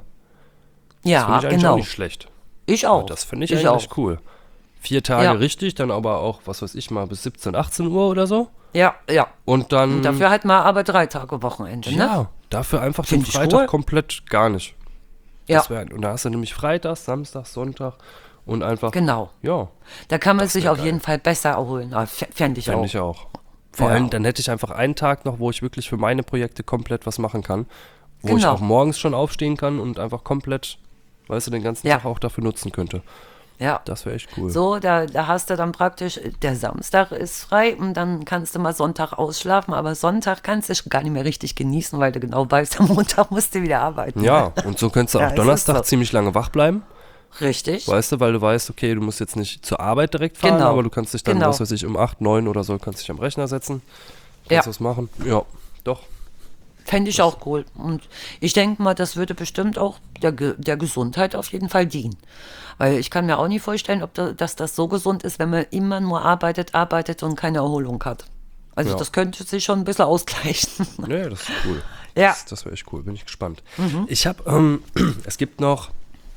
Das ja, finde ich eigentlich genau. auch nicht schlecht. Ich auch. Das finde ich eigentlich cool. 4 Tage Ja. richtig, dann aber auch, was weiß ich mal, bis 17, 18 Uhr oder so. Ja, ja. Und dann, Und dafür hat man aber 3 Tage Wochenende, ne? ja, dafür einfach den Find ich Freitag cool. komplett gar nicht. Ja, Und da hast du nämlich Freitag, Samstag, Sonntag und einfach, genau. ja, Da kann man Das sich wär auf geil. jeden Fall besser erholen. Fände ich fände auch. ich auch. Vor Ja. allem, dann hätte ich einfach einen Tag noch, wo ich wirklich für meine Projekte komplett was machen kann. Wo ich Genau. auch morgens schon aufstehen kann und einfach komplett, weißt du, den ganzen Ja. Tag auch dafür nutzen könnte. Ja. Das wäre echt cool. So, da hast du dann praktisch, der Samstag ist frei und dann kannst du mal Sonntag ausschlafen, aber Sonntag kannst du gar nicht mehr richtig genießen, weil du genau weißt, am Montag musst du wieder arbeiten. Ja, und so könntest du Ja, auch es ist Donnerstag so. ziemlich lange wach bleiben. Richtig. Weißt du, weil du weißt, okay, du musst jetzt nicht zur Arbeit direkt fahren, Genau. aber du kannst dich dann, Genau. was weiß ich, um 8, 9 oder so, kannst dich am Rechner setzen. Ja. Kannst was machen. Ja, doch. Fände ich auch cool. Und ich denke mal, das würde bestimmt auch der Gesundheit auf jeden Fall dienen. Weil ich kann mir auch nicht vorstellen, dass das so gesund ist, wenn man immer nur arbeitet und keine Erholung hat. Also Ja. das könnte sich schon ein bisschen ausgleichen. Ja, das ist cool. Ja. Das wäre echt cool, bin ich gespannt. Ich habe, es gibt noch,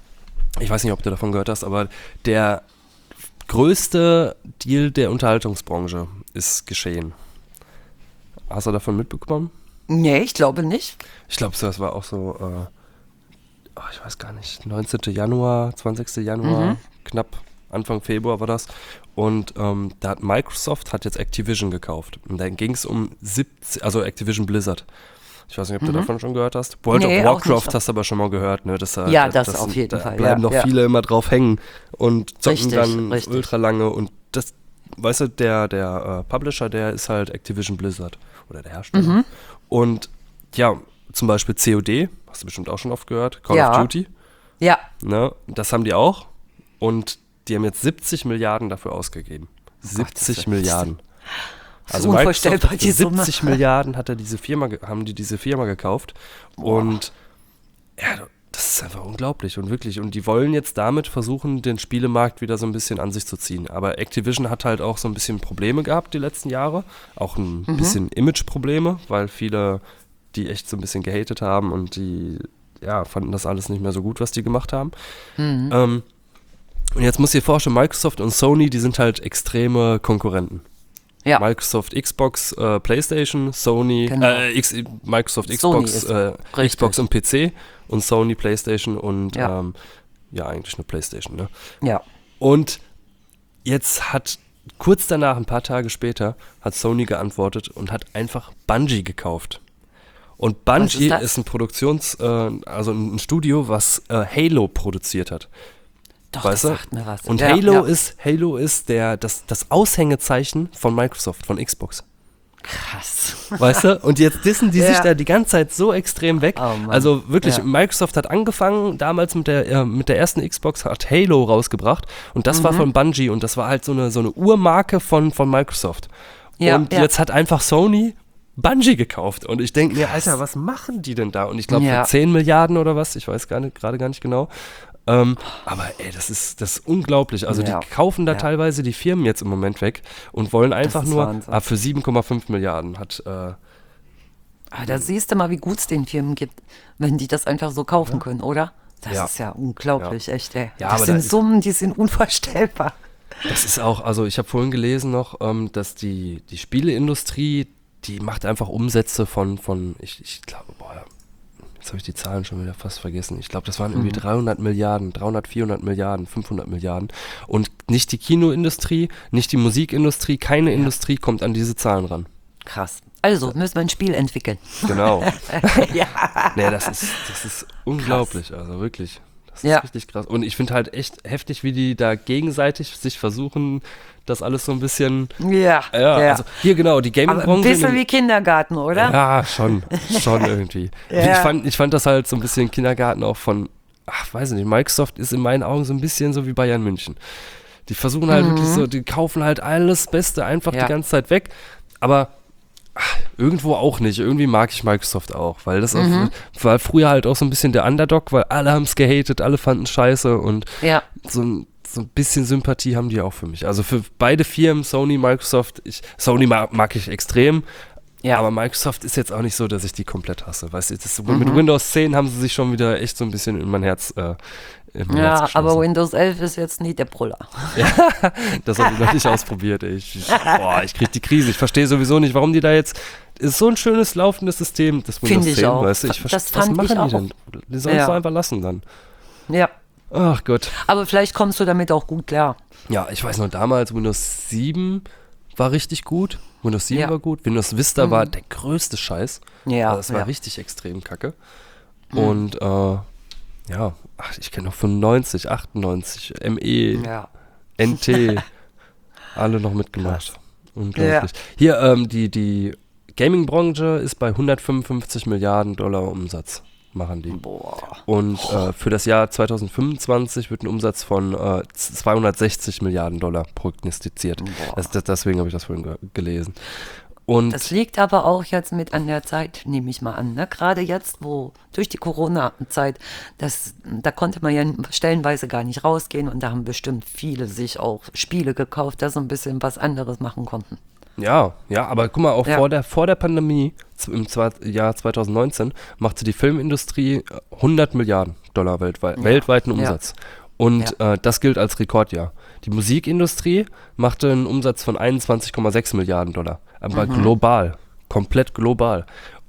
ich weiß nicht, ob du davon gehört hast, aber der größte Deal der Unterhaltungsbranche ist geschehen. Hast du davon mitbekommen? Nee, ich glaube nicht. Ich glaube, das war auch so, ich weiß gar nicht, 19. Januar, 20. Januar, knapp Anfang Februar war das. Und da hat Microsoft jetzt Activision gekauft. Und dann ging es um 17, also Activision Blizzard. Ich weiß nicht, ob du davon schon gehört hast. World Nee, of auch Warcraft nicht. hast du aber schon mal gehört. Ne? Das auf jeden da Fall, bleiben ja, noch ja. viele immer drauf hängen und zocken Richtig, dann richtig. ultra lange. Und das, weißt du, der Publisher, der ist halt Activision Blizzard. Oder der Hersteller. Und ja, zum Beispiel COD, hast du bestimmt auch schon oft gehört, Call Ja. of Duty. Ja, Ne? Das haben die auch. Und die haben jetzt 70 Milliarden dafür ausgegeben. 70 Milliarden. ist unvorstellbar, Microsoft, die Summe. 70 Milliarden haben die diese Firma gekauft. Und ja, das ist einfach unglaublich und wirklich. Und die wollen jetzt damit versuchen, den Spielemarkt wieder so ein bisschen an sich zu ziehen. Aber Activision hat halt auch so ein bisschen Probleme gehabt die letzten Jahre. Auch ein bisschen Image-Probleme, weil viele die echt so ein bisschen gehatet haben und die fanden das alles nicht mehr so gut, was die gemacht haben. Und jetzt musst du dir vorstellen, Microsoft und Sony, die sind halt extreme Konkurrenten. ja. Microsoft Xbox, PlayStation, Sony, Genau. Microsoft Sony Xbox, ist richtig. Xbox und PC und Sony PlayStation und Ja. eigentlich eine PlayStation, ne? Ja. Und jetzt hat kurz danach, ein paar Tage später, hat Sony geantwortet und hat einfach Bungie gekauft. Und Bungie das? ist ein also ein Studio, was Halo produziert hat. Doch, Weißt das du? sagt mir was. Und ja, Halo ja. ist das Aushängezeichen von Microsoft, von Xbox. Krass. Weißt du? Und jetzt dissen die sich Ja. da die ganze Zeit so extrem weg. Oh Mann. Also wirklich, Ja. Microsoft hat angefangen, damals mit der ersten Xbox, hat Halo rausgebracht. Und das war von Bungie und das war halt so eine Urmarke von Microsoft. Ja, und ja. jetzt hat einfach Sony Bungie gekauft. Und ich denke mir, Alter, was machen die denn da? Und ich glaube, Ja. für 10 Milliarden oder was, ich weiß gerade gar nicht genau. Aber ey, das ist unglaublich. Also Ja. die kaufen da Ja. teilweise die Firmen jetzt im Moment weg und wollen einfach ist nur, Wahnsinn. für 7,5 Milliarden hat Aber da siehst du mal, wie gut es den Firmen gibt, wenn die das einfach so kaufen können, oder? Das Ja. ist ja unglaublich, echt, ey. Ja, das aber sind da ist- Summen, die sind unvorstellbar. Das ist auch, also ich habe vorhin gelesen noch, dass die Spieleindustrie die macht einfach Umsätze von ich glaube, jetzt habe ich die Zahlen schon wieder fast vergessen. Ich glaube, das waren irgendwie 300 Milliarden, 300, 400 Milliarden, 500 Milliarden. Und nicht die Kinoindustrie, nicht die Musikindustrie, keine Industrie kommt an diese Zahlen ran. Krass. Also, müssen wir ein Spiel entwickeln. Genau. Ja. Nee, das ist unglaublich, also wirklich. Das ist richtig krass. Und ich finde halt echt heftig, wie die da gegenseitig sich versuchen, das alles so ein bisschen... Ja. Also hier genau, die Aber ein Gaming-Branche... bisschen wie Kindergarten, oder? Ja, schon irgendwie. Ja. Ich fand das halt so ein bisschen Kindergarten auch von, weiß nicht, Microsoft ist in meinen Augen so ein bisschen so wie Bayern München. Die versuchen halt wirklich so, die kaufen halt alles Beste einfach die ganze Zeit weg, aber irgendwo auch nicht. Irgendwie mag ich Microsoft auch, weil das war früher halt auch so ein bisschen der Underdog, weil alle haben es gehatet, alle fanden es scheiße und so ein bisschen Sympathie haben die auch für mich. Also für beide Firmen, Sony, Microsoft, Sony mag ich extrem, aber Microsoft ist jetzt auch nicht so, dass ich die komplett hasse. Weißt du, mit Windows 10 haben sie sich schon wieder echt so ein bisschen in mein Herz Herz aber Windows 11 ist jetzt nicht der Brüller. Das habe ich noch nicht ausprobiert. Ich kriege die Krise. Ich verstehe sowieso nicht, warum die da jetzt... Ist so ein schönes laufendes System, das Windows 10. Finde ich auch. Weißt du? Das was fand machen ich die auch. denn? Die sollen es doch einfach lassen dann. Ja. Ach Gott. Aber vielleicht kommst du damit auch gut klar. Ja, ich weiß noch, damals Windows 7 war richtig gut. Windows 7 war gut. Windows Vista war der größte Scheiß. Ja. Also das war richtig extrem kacke. Und ich kenne noch 95, 98, ME, NT, alle noch mitgemacht. Unglaublich. Hier, die Gaming-Branche ist bei 155 Milliarden Dollar Umsatz, machen die. Boah. Und für das Jahr 2025 wird ein Umsatz von 260 Milliarden Dollar prognostiziert. Deswegen habe ich das vorhin gelesen. Und Das liegt aber auch jetzt mit an der Zeit, nehme ich mal an. Ne? Gerade jetzt, wo durch die Corona-Zeit, da konnte man ja stellenweise gar nicht rausgehen und da haben bestimmt viele sich auch Spiele gekauft, da so ein bisschen was anderes machen konnten. Ja, aber guck mal, auch vor der Pandemie, im Jahr 2019, machte die Filmindustrie 100 Milliarden Dollar weltweiten Umsatz. Und das gilt als Rekordjahr. Die Musikindustrie machte einen Umsatz von 21,6 Milliarden Dollar. Aber global, komplett global.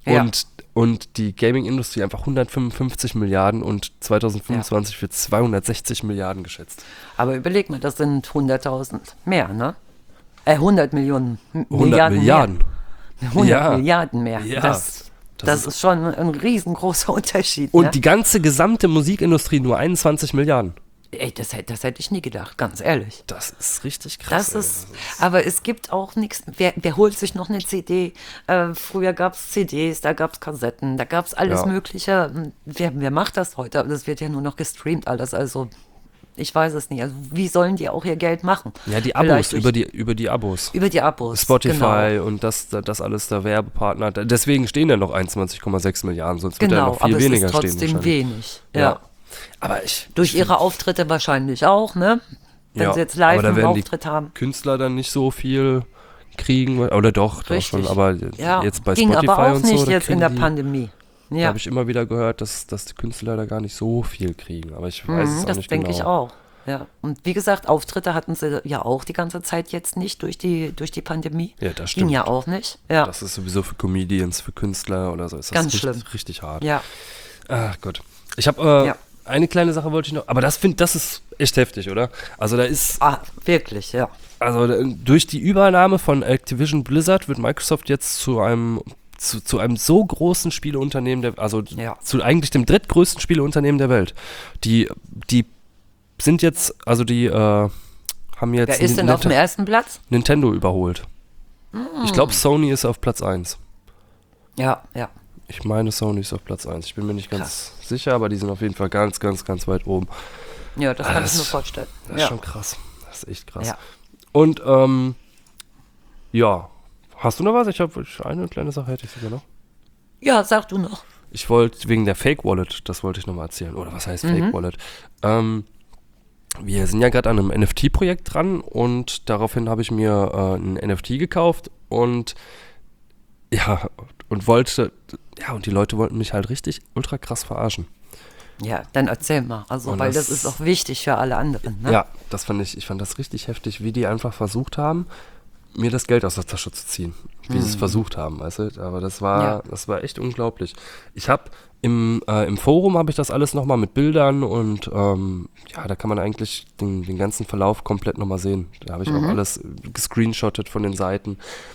Und die Gaming-Industrie einfach 155 Milliarden und 2025 wird 260 Milliarden geschätzt. Aber überleg mal, das sind 100.000 mehr, ne? 100 Millionen. 100 Milliarden. Mehr. 100 Milliarden mehr. Ja. Das ist schon ein riesengroßer Unterschied. Und ne? die ganze gesamte Musikindustrie nur 21 Milliarden. Ey, das hätte ich nie gedacht, ganz ehrlich. Das ist richtig krass. Aber es gibt auch nichts. Wer holt sich noch eine CD? Früher gab es CDs, da gab es Kassetten, da gab es alles Mögliche. Wer macht das heute? Das wird ja nur noch gestreamt alles. Also ich weiß es nicht. Also wie sollen die auch ihr Geld machen? Ja, die Abos, über die Abos. Über die Abos. Spotify genau. und das alles der Werbepartner. Deswegen stehen ja noch 21,6 Milliarden, sonst wird ja noch viel aber weniger es ist stehen. trotzdem wenig. Ja. Aber durch ihre Auftritte wahrscheinlich auch, ne? Wenn sie jetzt live aber da einen werden Auftritt haben. Künstler dann nicht so viel kriegen, oder doch schon, aber jetzt bei ging Spotify aber auch und so. nicht Da jetzt in der kriegen Pandemie. Da Ja, habe ich immer wieder gehört, dass die Künstler da gar nicht so viel kriegen, aber ich weiß es auch das nicht genau. denke ich auch. Ja. Und wie gesagt, Auftritte hatten sie ja auch die ganze Zeit jetzt nicht durch die Pandemie. Ja, das Ging stimmt. ja auch nicht. Ja, Das ist sowieso für Comedians, für Künstler oder so, ist das Ganz richtig, schlimm. richtig hart. ja. Ach Gott. Ich habe Ja. eine kleine Sache wollte ich noch, aber das ist echt heftig, oder? Also da ist, Wirklich, ja. also durch die Übernahme von Activision Blizzard wird Microsoft jetzt zu einem so großen Spieleunternehmen, zu eigentlich dem drittgrößten Spieleunternehmen der Welt. Die sind jetzt, also die haben jetzt Wer ist denn auf dem ersten Platz? Nintendo überholt. Ich glaube, Sony ist auf Platz 1. Ja. Ich meine, Sony ist auf Platz 1. Ich bin mir nicht ganz sicher, aber die sind auf jeden Fall ganz, ganz, ganz weit oben. Ja, das kann ich mir vorstellen. Das ist schon krass. Das ist echt krass. Ja. Und, hast du noch was? Eine kleine Sache hätte ich sogar noch. Ja, sag du noch. Ich wollte wegen der Fake Wallet, das wollte ich nochmal erzählen. Oder was heißt Fake Wallet? Wir sind ja gerade an einem NFT-Projekt dran und daraufhin habe ich mir ein NFT gekauft und und die Leute wollten mich halt richtig ultra krass verarschen. Ja, dann erzähl mal. Also, Und weil das- das ist auch wichtig für alle anderen. Ne? Ja, ich fand das richtig heftig, wie die einfach versucht haben, mir das Geld aus der Tasche zu ziehen, wie sie es versucht haben, weißt du? Aber das war echt unglaublich. Ich habe im Forum habe ich das alles nochmal mit Bildern und da kann man eigentlich den ganzen Verlauf komplett nochmal sehen. Da habe ich auch alles gescreenshottet von den Seiten.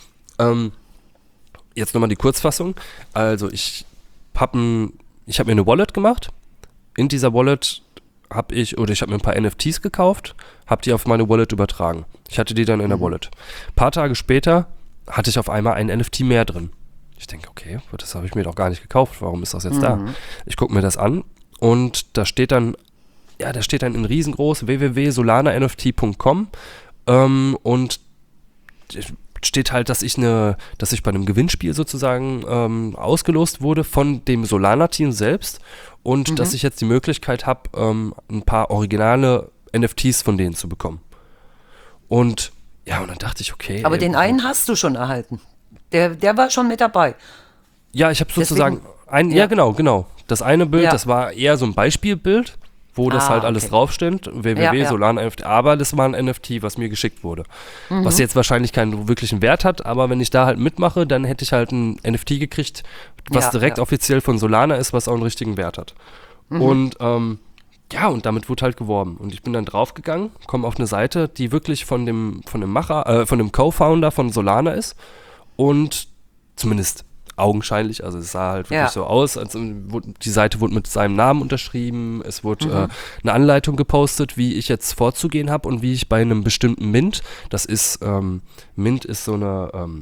Jetzt nochmal die Kurzfassung. Also ich habe mir eine Wallet gemacht. In dieser Wallet habe ich mir ein paar NFTs gekauft, habe die auf meine Wallet übertragen. Ich hatte die dann in der Wallet. Ein paar Tage später hatte ich auf einmal ein NFT mehr drin. Ich denke, okay, das habe ich mir doch gar nicht gekauft. Warum ist das jetzt da? Ich gucke mir das an und da steht dann in riesengroß www.solananft.com und steht halt, dass ich bei einem Gewinnspiel sozusagen ausgelost wurde von dem Solana-Team selbst und dass ich jetzt die Möglichkeit habe, ein paar originale NFTs von denen zu bekommen. Und dann dachte ich, okay. Aber den einen hast du schon erhalten. Der war schon mit dabei. Ja, ich habe sozusagen genau. Das eine Bild, das war eher so ein Beispielbild, wo das halt alles draufsteht, www.solananft, aber das war ein NFT, was mir geschickt wurde. Was jetzt wahrscheinlich keinen wirklichen Wert hat, aber wenn ich da halt mitmache, dann hätte ich halt ein NFT gekriegt, was direkt offiziell von Solana ist, was auch einen richtigen Wert hat. Und und damit wurde halt geworben. Und ich bin dann draufgegangen, komme auf eine Seite, die wirklich von dem Co-Founder von Solana ist und zumindest augenscheinlich, also es sah halt wirklich so aus, als die Seite wurde mit seinem Namen unterschrieben, es wurde eine Anleitung gepostet, wie ich jetzt vorzugehen habe und wie ich bei einem bestimmten Mint, das ist, Mint ist so eine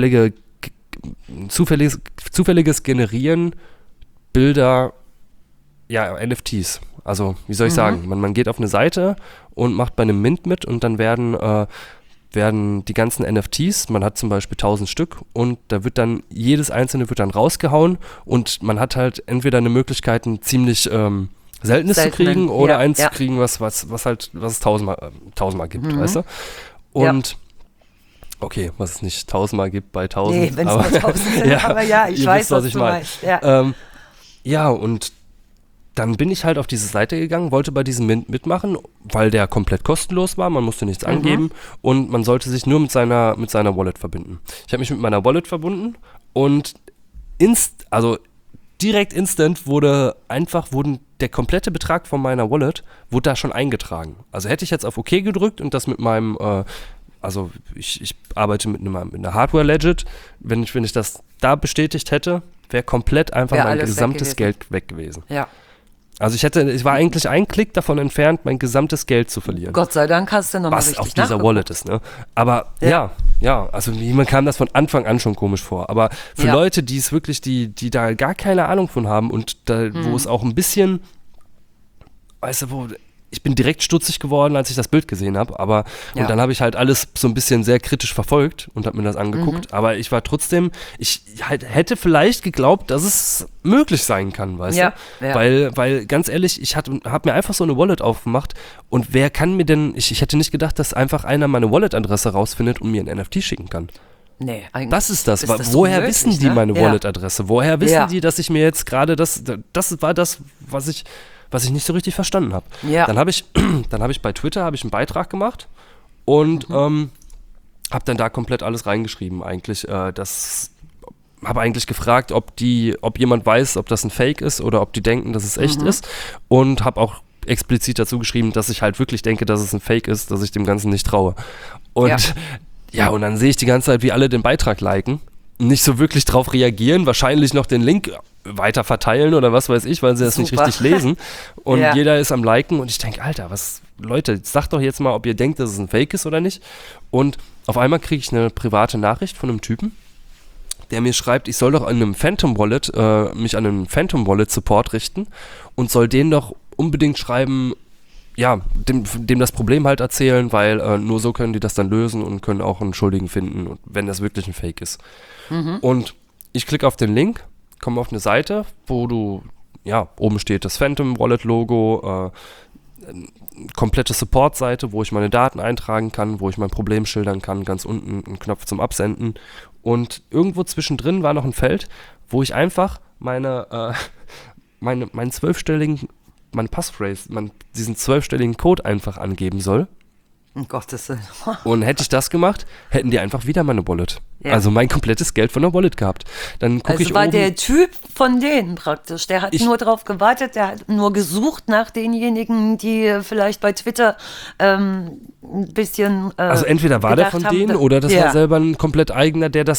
zufälliges Generieren Bilder, NFTs. Also, wie soll ich sagen, man geht auf eine Seite und macht bei einem Mint mit und dann werden die ganzen NFTs, man hat zum Beispiel 1000 Stück und da wird dann, jedes einzelne wird dann rausgehauen und man hat halt entweder eine Möglichkeit, ein ziemlich Seltenes zu kriegen oder eins zu kriegen, was es tausendmal gibt, weißt du? Und okay, was es nicht tausendmal gibt bei 1000. Nee, wenn es nur 1000 sind, aber ich weiß, was du meinst. Und dann bin ich halt auf diese Seite gegangen, wollte bei diesem Mint mitmachen, weil der komplett kostenlos war, man musste nichts angeben und man sollte sich nur mit seiner Wallet verbinden. Ich habe mich mit meiner Wallet verbunden und direkt instant wurde der komplette Betrag von meiner Wallet wurde da schon eingetragen. Also hätte ich jetzt auf OK gedrückt und das mit meinem, ich arbeite mit einer Hardware-Legit, wenn ich das da bestätigt hätte, wäre komplett einfach mein gesamtes Geld weg gewesen. Ja. Also ich war eigentlich ein Klick davon entfernt, mein gesamtes Geld zu verlieren. Gott sei Dank hast du nochmal richtig was auf dieser Wallet ist, ne? Aber also mir kam das von Anfang an schon komisch vor. Aber für Leute, die es wirklich, die da gar keine Ahnung von haben und da, wo es auch ein bisschen, weißt du, ich bin direkt stutzig geworden, als ich das Bild gesehen habe, und dann habe ich halt alles so ein bisschen sehr kritisch verfolgt und habe mir das angeguckt, aber ich war trotzdem, ich hätte vielleicht geglaubt, dass es möglich sein kann, weißt du? Weil ganz ehrlich, ich habe mir einfach so eine Wallet aufgemacht und wer kann mir denn, ich hätte nicht gedacht, dass einfach einer meine Wallet-Adresse rausfindet und mir ein NFT schicken kann. Nee, eigentlich das ist das. Woher wissen die meine Wallet-Adresse? Woher wissen die, dass ich mir jetzt gerade das war das, was ich nicht so richtig verstanden habe. Ja. Dann habe ich bei Twitter einen Beitrag gemacht und habe dann da komplett alles reingeschrieben. Eigentlich, habe eigentlich gefragt, ob jemand weiß, ob das ein Fake ist oder ob die denken, dass es echt ist. Und habe auch explizit dazu geschrieben, dass ich halt wirklich denke, dass es ein Fake ist, dass ich dem Ganzen nicht traue. Und und dann sehe ich die ganze Zeit, wie alle den Beitrag liken. Nicht so wirklich drauf reagieren, wahrscheinlich noch den Link weiter verteilen oder was weiß ich, weil sie das nicht richtig lesen. Und jeder ist am Liken und ich denke, Alter, Leute, sagt doch jetzt mal, ob ihr denkt, dass es ein Fake ist oder nicht. Und auf einmal kriege ich eine private Nachricht von einem Typen, der mir schreibt, ich soll doch mich an einen Phantom Wallet Support richten und soll denen doch unbedingt schreiben, dem das Problem halt erzählen, weil nur so können die das dann lösen und können auch einen Schuldigen finden, wenn das wirklich ein Fake ist. Und ich klicke auf den Link, komme auf eine Seite, wo oben steht das Phantom Wallet Logo, komplette Support-Seite, wo ich meine Daten eintragen kann, wo ich mein Problem schildern kann, ganz unten ein Knopf zum Absenden und irgendwo zwischendrin war noch ein Feld, wo ich einfach meinen 12-stelligen, meine Passphrase, diesen 12-stelligen Code einfach angeben soll Um Gottes Willen. Und hätte ich das gemacht, hätten die einfach wieder meine Wallet. Ja. Also mein komplettes Geld von der Wallet gehabt. Dann gucke Also ich war oben. der Typ von denen praktisch. Der hat nur drauf gewartet, der hat nur gesucht nach denjenigen, die vielleicht bei Twitter ein bisschen. Also entweder war der gedacht von haben, denen oder das ja. war selber ein komplett eigener, der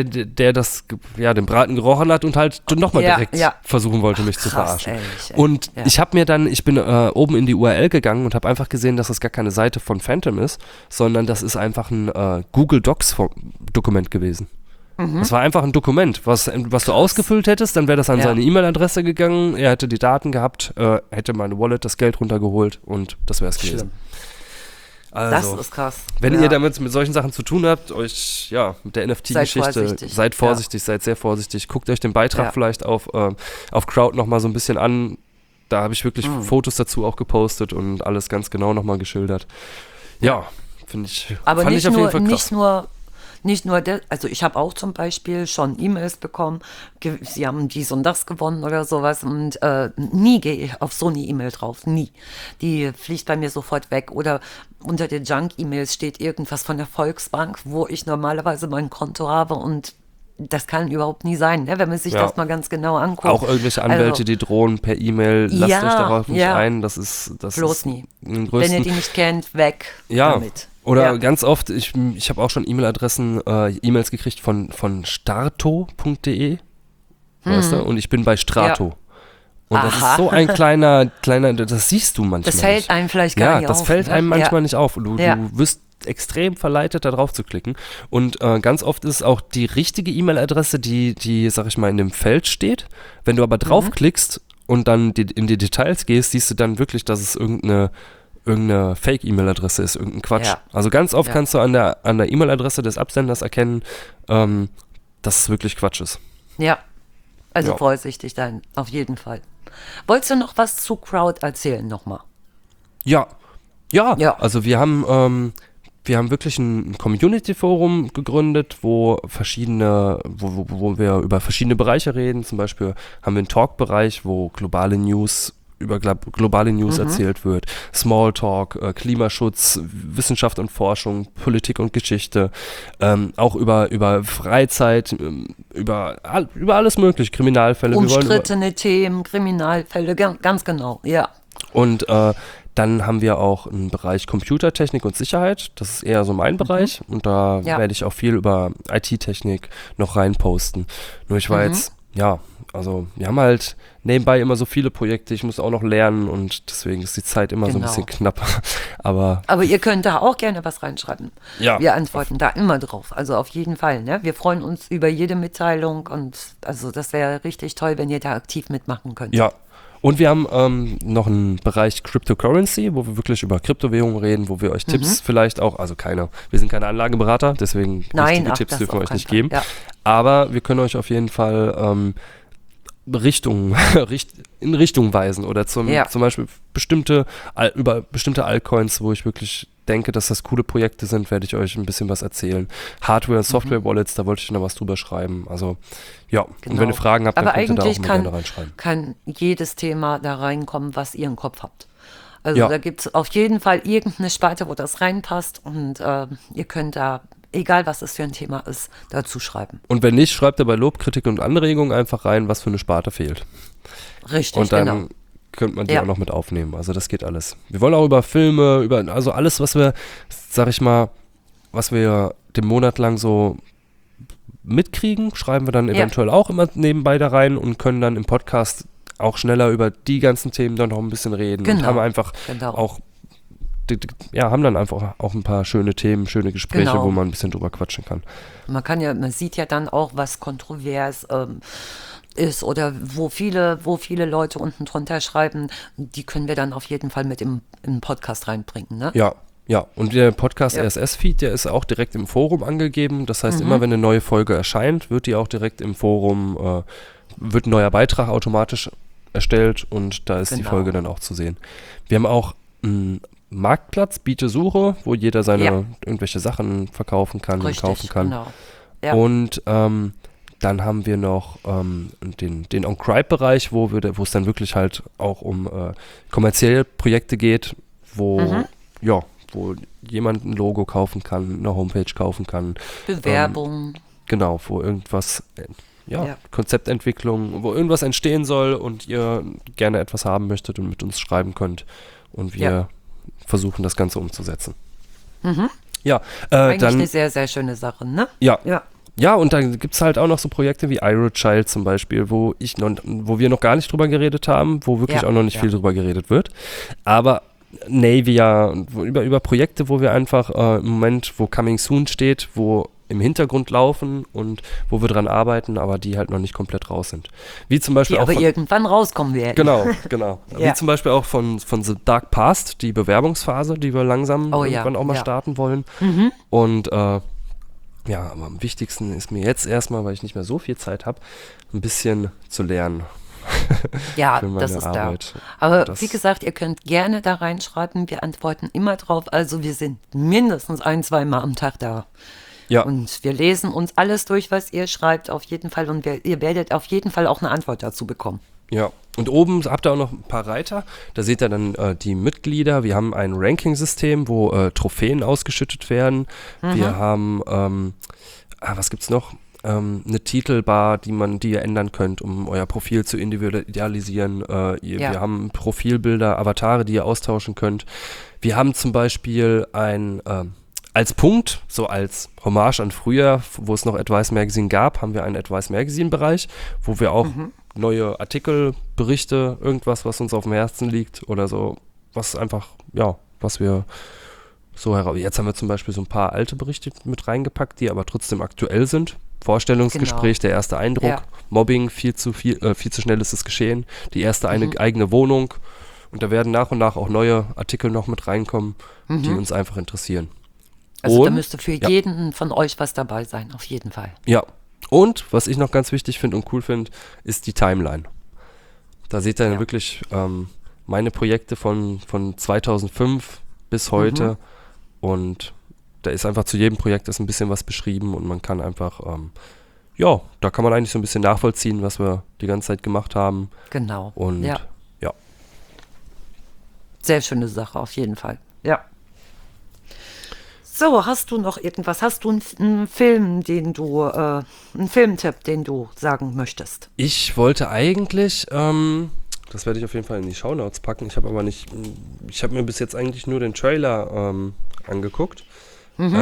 den Braten gerochen hat und halt nochmal Ja, direkt ja. versuchen wollte, mich zu Krass, verarschen. ehrlich, ey. Und Ja. ich bin oben in die URL gegangen und habe einfach gesehen, dass das gar keine Seite von Phantom ist, sondern das ist einfach ein Google Docs Dokument gewesen. Das war einfach ein Dokument, was du ausgefüllt hättest, dann wäre das an Ja. seine E-Mail-Adresse gegangen, er hätte die Daten gehabt, hätte meine Wallet das Geld runtergeholt und das wäre es gewesen. Schlimm. Also, Das ist krass. wenn Ja. ihr damit mit solchen Sachen zu tun habt, euch mit der NFT-Geschichte, vorsichtig. seid vorsichtig, seid sehr vorsichtig. Guckt euch den Beitrag Ja. vielleicht auf Crowd nochmal so ein bisschen an. Da habe ich wirklich Fotos dazu auch gepostet und alles ganz genau nochmal geschildert. Ja, finde ich, Aber fand nicht ich auf jeden nur, Fall krass. nicht nur, also ich habe auch zum Beispiel schon E-Mails bekommen, sie haben dies und das gewonnen oder sowas und nie gehe ich auf so eine E-Mail drauf, nie. Die fliegt bei mir sofort weg oder unter den Junk-E-Mails steht irgendwas von der Volksbank, wo ich normalerweise mein Konto habe und das kann überhaupt nie sein, ne? Wenn man sich Ja. das mal ganz genau anguckt. Auch irgendwelche Anwälte, Also, die drohen per E-Mail, lasst Ja, euch darauf nicht ja. ein. Das ist bloß nie. den Wenn ihr größten. die nicht kennt, weg Ja, damit. oder Ja. ganz oft, ich habe auch schon E-Mails gekriegt von starto.de, weißt du, und ich bin bei Strato. Ja. Und das Aha. ist so ein kleiner, das siehst du manchmal Das fällt nicht. einem vielleicht gar nicht auf. das fällt ne? einem manchmal Ja. nicht auf. Du Ja. wirst extrem verleitet, da drauf zu klicken. Und ganz oft ist auch die richtige E-Mail-Adresse, die, sag ich mal, in dem Feld steht. Wenn du aber draufklickst und dann in die Details gehst, siehst du dann wirklich, dass es irgendeine Fake-E-Mail-Adresse ist, irgendein Quatsch. Ja. Also ganz oft Ja. kannst du an der E-Mail-Adresse des Absenders erkennen, dass es wirklich Quatsch ist. Ja, also Ja. vorsichtig dann, auf jeden Fall. Wolltest du noch was zu Crowd erzählen nochmal? Ja, Ja. also wir haben wirklich ein Community-Forum gegründet, wo wir über verschiedene Bereiche reden. Zum Beispiel haben wir einen Talk-Bereich, wo über globale News erzählt wird, Smalltalk, Klimaschutz, Wissenschaft und Forschung, Politik und Geschichte, auch über Freizeit, über alles mögliche, Kriminalfälle. Umstrittene Themen, Kriminalfälle, ganz genau, ja. Und dann haben wir auch einen Bereich Computertechnik und Sicherheit. Das ist eher so mein Bereich. Und da Ja. werde ich auch viel über IT-Technik noch reinposten. Nur ich war jetzt, also wir haben halt nebenbei immer so viele Projekte. Ich muss auch noch lernen und deswegen ist die Zeit immer so ein Genau. bisschen knapp. Aber Aber ihr könnt da auch gerne was reinschreiben. Ja. Wir antworten da immer drauf, also auf jeden Fall. Ne? Wir freuen uns über jede Mitteilung und also das wäre richtig toll, wenn ihr da aktiv mitmachen könnt. ja. Und wir haben noch einen Bereich Cryptocurrency, wo wir wirklich über Kryptowährungen reden, wo wir euch Tipps vielleicht auch, also wir sind keine Anlageberater, deswegen Nein, richtige ach, Tipps das dürfen wir auf euch keinen nicht Fall. geben. Ja. Aber wir können euch auf jeden Fall in Richtung weisen oder zum Beispiel über bestimmte Altcoins, wo ich wirklich denke, dass das coole Projekte sind, werde ich euch ein bisschen was erzählen. Hardware- und Software-Wallets, da wollte ich noch was drüber schreiben. Also ja, und wenn ihr Fragen habt, dann Aber könnt ihr da auch eigentlich mal gerne reinschreiben. kann jedes Thema da reinkommen, was ihr im Kopf habt. Also Ja. da gibt es auf jeden Fall irgendeine Sparte, wo das reinpasst und ihr könnt da, egal was es für ein Thema ist, dazu schreiben. Und wenn nicht, schreibt ihr bei Lob, Kritik und Anregungen einfach rein, was für eine Sparte fehlt. Richtig, Und dann genau. könnte man die Ja. auch noch mit aufnehmen. Also das geht alles. Wir wollen auch über Filme, also alles, was wir, sag ich mal, was wir den Monat lang so mitkriegen, schreiben wir dann eventuell auch immer nebenbei da rein und können dann im Podcast auch schneller über die ganzen Themen dann noch ein bisschen reden. Und Genau. haben einfach Genau. auch haben dann einfach auch ein paar schöne Themen, schöne Gespräche, Genau. wo man ein bisschen drüber quatschen kann. Man sieht ja dann auch, was kontrovers ist oder wo viele Leute unten drunter schreiben, die können wir dann auf jeden Fall mit im Podcast reinbringen, ne? Ja, und der Podcast Ja. RSS-Feed, der ist auch direkt im Forum angegeben. Das heißt, immer wenn eine neue Folge erscheint, wird die auch direkt im Forum, wird ein neuer Beitrag automatisch erstellt und da ist die Genau. Folge dann auch zu sehen. Wir haben auch einen Marktplatz, Biete-Suche, wo jeder seine irgendwelche Sachen verkaufen kann und kaufen kann. Genau. Ja. Und dann haben wir noch den On-Cribe-Bereich, wo es dann wirklich halt auch um kommerzielle Projekte geht, wo wo jemand ein Logo kaufen kann, eine Homepage kaufen kann. Bewerbung. Genau, wo irgendwas, Ja. Konzeptentwicklung, wo irgendwas entstehen soll und ihr gerne etwas haben möchtet und mit uns schreiben könnt. Und wir versuchen, das Ganze umzusetzen. Ja, Eigentlich dann, eine sehr, sehr schöne Sache, ne? ja. Ja. Ja, und dann gibt es halt auch noch so Projekte wie Irochild zum Beispiel, wo wir noch gar nicht drüber geredet haben, wo wirklich auch noch nicht viel drüber geredet wird. Aber Navia, über Projekte, wo wir einfach im Moment, wo Coming Soon steht, wo im Hintergrund laufen und wo wir dran arbeiten, aber die halt noch nicht komplett raus sind. Wie zum Beispiel Die auch aber irgendwann rauskommen werden. Genau. Ja. Wie zum Beispiel auch von The Dark Past, die Bewerbungsphase, die wir langsam irgendwann auch mal starten wollen. Und ja, aber am wichtigsten ist mir jetzt erstmal, weil ich nicht mehr so viel Zeit habe, ein bisschen zu lernen. Ja, für meine das ist Arbeit. da. Aber Das- wie gesagt, ihr könnt gerne da reinschreiben. Wir antworten immer drauf. Also wir sind mindestens 1-2 Mal am Tag da. Ja, Und wir lesen uns alles durch, was ihr schreibt, auf jeden Fall. Und ihr werdet auf jeden Fall auch eine Antwort dazu bekommen. ja. Und oben habt ihr auch noch ein paar Reiter. Da seht ihr dann die Mitglieder. Wir haben ein Ranking-System, wo Trophäen ausgeschüttet werden. Wir haben, was gibt's noch? Eine Titelbar, die ihr ändern könnt, um euer Profil zu individualisieren. Wir haben Profilbilder, Avatare, die ihr austauschen könnt. Wir haben zum Beispiel als Punkt, so als Hommage an früher, wo es noch Advice Magazine gab, haben wir einen Advice Magazine Bereich, wo wir auch neue Artikel, Berichte, irgendwas, was uns auf dem Herzen liegt oder so, was einfach, was wir so jetzt haben wir zum Beispiel so ein paar alte Berichte mit reingepackt, die aber trotzdem aktuell sind. Vorstellungsgespräch, der erste Eindruck, Mobbing, viel zu schnell ist es geschehen, die erste eigene Wohnung und da werden nach und nach auch neue Artikel noch mit reinkommen, die uns einfach interessieren. Also da müsste für jeden von euch was dabei sein, auf jeden Fall. Ja, und was ich noch ganz wichtig finde und cool finde, ist die Timeline. Da seht ihr dann wirklich meine Projekte von 2005 bis heute und da ist einfach zu jedem Projekt ist ein bisschen was beschrieben und man kann einfach, da kann man eigentlich so ein bisschen nachvollziehen, was wir die ganze Zeit gemacht haben. Genau. Und ja. Sehr schöne Sache, auf jeden Fall. Ja. So, hast du noch irgendwas? Hast du einen Film, einen Filmtipp, den du sagen möchtest? Ich wollte eigentlich, das werde ich auf jeden Fall in die Shownotes packen, ich habe mir bis jetzt eigentlich nur den Trailer angeguckt. Wie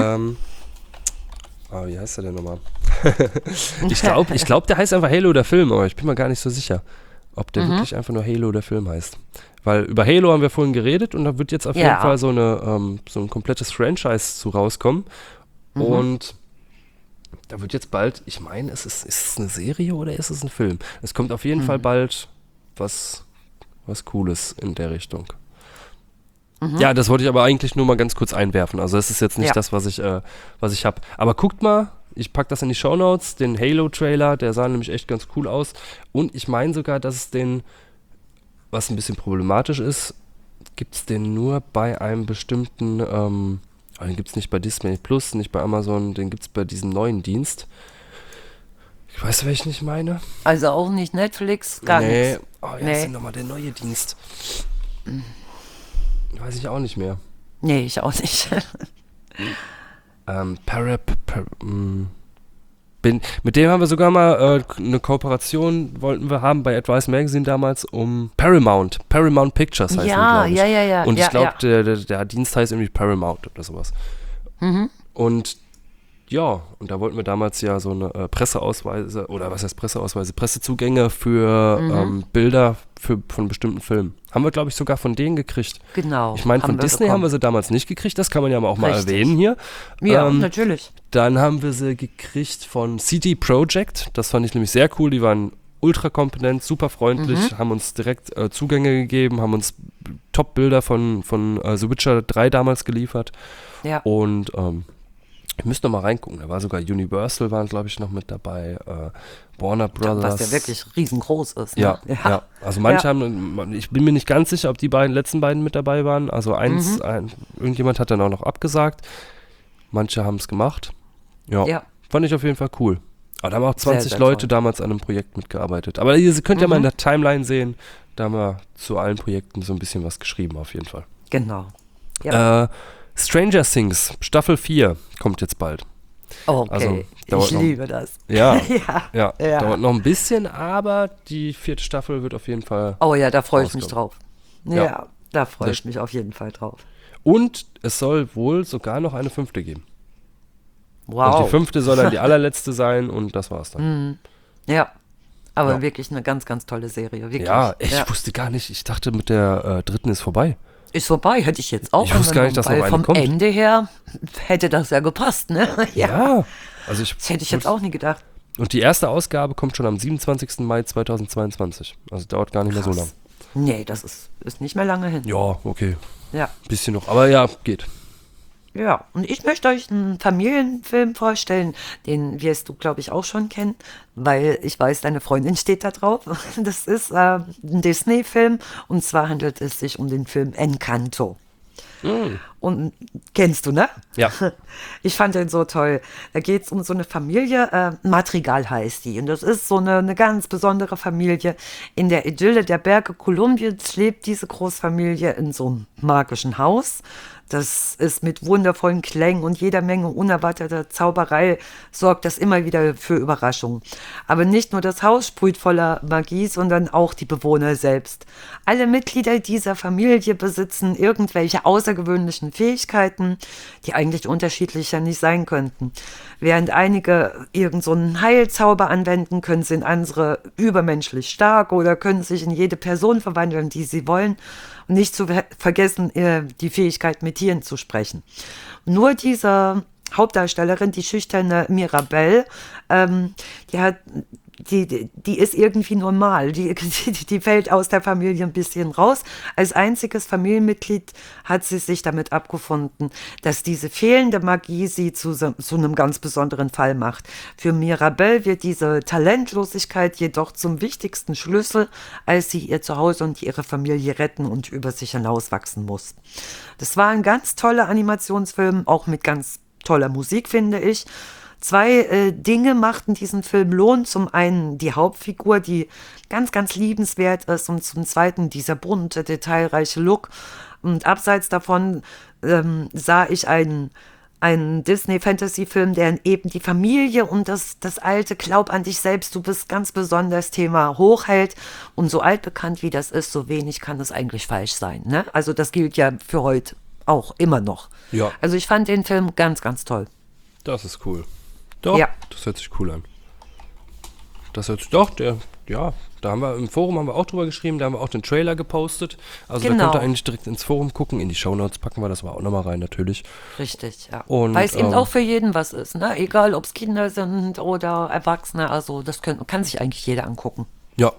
heißt der denn nochmal? Ich glaube, der heißt einfach Halo der Film, aber ich bin mir gar nicht so sicher, ob der wirklich einfach nur Halo der Film heißt. Weil über Halo haben wir vorhin geredet und da wird jetzt auf jeden Fall so ein komplettes Franchise zu rauskommen. Und da wird jetzt bald, ich meine, ist es eine Serie oder ist es ein Film? Es kommt auf jeden Fall bald was Cooles in der Richtung. Ja, das wollte ich aber eigentlich nur mal ganz kurz einwerfen. Also das ist jetzt nicht das, was ich habe. Aber guckt mal, ich packe das in die Shownotes, den Halo-Trailer, der sah nämlich echt ganz cool aus. Und ich meine sogar, dass es den, was ein bisschen problematisch ist, gibt es den nur bei einem bestimmten, den gibt es nicht bei Disney Plus, nicht bei Amazon, den gibt es bei diesem neuen Dienst. Ich weiß, welchen ich meine. Also auch nicht Netflix, gar nichts. Wie heißt denn nochmal der neue Dienst? Weiß ich auch nicht mehr. Nee, ich auch nicht. Mit dem haben wir sogar mal eine Kooperation, wollten wir haben bei Advice Magazine damals, um Paramount Pictures heißt Ja. Und ich glaube, der Dienst heißt irgendwie Paramount oder sowas. Und und da wollten wir damals ja so eine Presseausweise, oder was heißt Presseausweise, Pressezugänge für Bilder von bestimmten Filmen. Haben wir, glaube ich, sogar von denen gekriegt. Genau. Ich meine, von Disney haben wir sie damals nicht gekriegt, das kann man ja auch mal erwähnen hier. Ja, natürlich. Dann haben wir sie gekriegt von CD Projekt, das fand ich nämlich sehr cool, die waren ultra kompetent, super freundlich, haben uns direkt Zugänge gegeben, haben uns Top-Bilder von The Witcher 3 damals geliefert. Ja. Und ich müsste noch mal reingucken, da war sogar Universal, waren glaube ich noch mit dabei, Warner Brothers. Was ja wirklich riesengroß ist. Ne? Ja. Also manche haben, ich bin mir nicht ganz sicher, ob die letzten beiden mit dabei waren. Also irgendjemand hat dann auch noch abgesagt. Manche haben es gemacht. Ja, fand ich auf jeden Fall cool. Aber da haben auch 20 sehr, sehr Leute toll. damals an einem Projekt mitgearbeitet. Aber ihr könnt ja mal in der Timeline sehen, da haben wir zu allen Projekten so ein bisschen was geschrieben auf jeden Fall. Genau. Ja. Stranger Things, Staffel 4 kommt jetzt bald. Okay, Also, dauert ich noch- liebe das. Ja, Ja. ja, dauert noch ein bisschen, aber die 4. Staffel wird auf jeden Fall. Oh ja, da freue ich mich rauskommen. drauf. Ja, Ja. da freue Das- ich mich auf jeden Fall drauf. Und es soll wohl sogar noch eine 5. geben. Wow. Und die 5. soll dann die allerletzte sein und das war's dann. Ja, aber Ja. wirklich eine ganz, ganz tolle Serie. Wirklich. Ja, ich wusste gar nicht, ich dachte mit der 3. ist vorbei. Ist vorbei, hätte ich jetzt auch. Ich wusste gar nicht, dass noch weil eine vom kommt. Ende her hätte das ja gepasst, ne? Ja. Also Das hätte ich jetzt auch nie gedacht. Und die erste Ausgabe kommt schon am 27. Mai 2022. Also dauert gar nicht mehr so lang. Nee, das ist nicht mehr lange hin. Ja, okay. Ja. Bisschen noch. Aber ja, geht. Ja, und ich möchte euch einen Familienfilm vorstellen, den wirst du, glaube ich, auch schon kennen, weil ich weiß, deine Freundin steht da drauf. Das ist ein Disney-Film und zwar handelt es sich um den Film Encanto. Und kennst du, ne? Ja. Ich fand den so toll. Da geht es um so eine Familie, Madrigal heißt die. Und das ist so eine ganz besondere Familie. In der Idylle der Berge Kolumbiens lebt diese Großfamilie in so einem magischen Haus. Das ist mit wundervollen Klängen und jeder Menge unerwarteter Zauberei sorgt das immer wieder für Überraschungen. Aber nicht nur das Haus sprüht voller Magie, sondern auch die Bewohner selbst. Alle Mitglieder dieser Familie besitzen irgendwelche außergewöhnlichen Fähigkeiten, die eigentlich unterschiedlicher nicht sein könnten. Während einige irgend so einen Heilzauber anwenden, können sind andere übermenschlich stark oder können sich in jede Person verwandeln, die sie wollen. Und nicht zu vergessen, die Fähigkeit, mit Tieren zu sprechen. Nur diese Hauptdarstellerin, die schüchterne Mirabelle, die ist irgendwie normal. Die fällt aus der Familie ein bisschen raus. Als einziges Familienmitglied hat sie sich damit abgefunden, dass diese fehlende Magie sie zu einem ganz besonderen Fall macht. Für Mirabelle wird diese Talentlosigkeit jedoch zum wichtigsten Schlüssel, als sie ihr Zuhause und ihre Familie retten und über sich hinauswachsen muss. Das war ein ganz toller Animationsfilm, auch mit ganz toller Musik, finde ich. 2 Dinge machten diesen Film lohn. Zum einen die Hauptfigur, die ganz, ganz liebenswert ist, und zum zweiten dieser bunte, detailreiche Look. Und abseits davon sah ich einen Disney-Fantasy-Film, der eben die Familie und das alte Glaub an dich selbst, du bist ganz besonders Thema hochhält. Und so altbekannt wie das ist, so wenig kann es eigentlich falsch sein. Ne? Also das gilt ja für heute auch immer noch. Ja. Also ich fand den Film ganz, ganz toll. Das ist cool. Doch, Ja. das hört sich cool an. Das hört sich doch, da haben wir im Forum haben wir auch drüber geschrieben, da haben wir auch den Trailer gepostet. Also da Genau. könnt ihr eigentlich direkt ins Forum gucken, in die Shownotes packen wir das aber auch nochmal rein, natürlich. Richtig, ja. Und, weil es eben auch für jeden was ist, ne? Egal, ob es Kinder sind oder Erwachsene, also das kann sich eigentlich jeder angucken. Ja.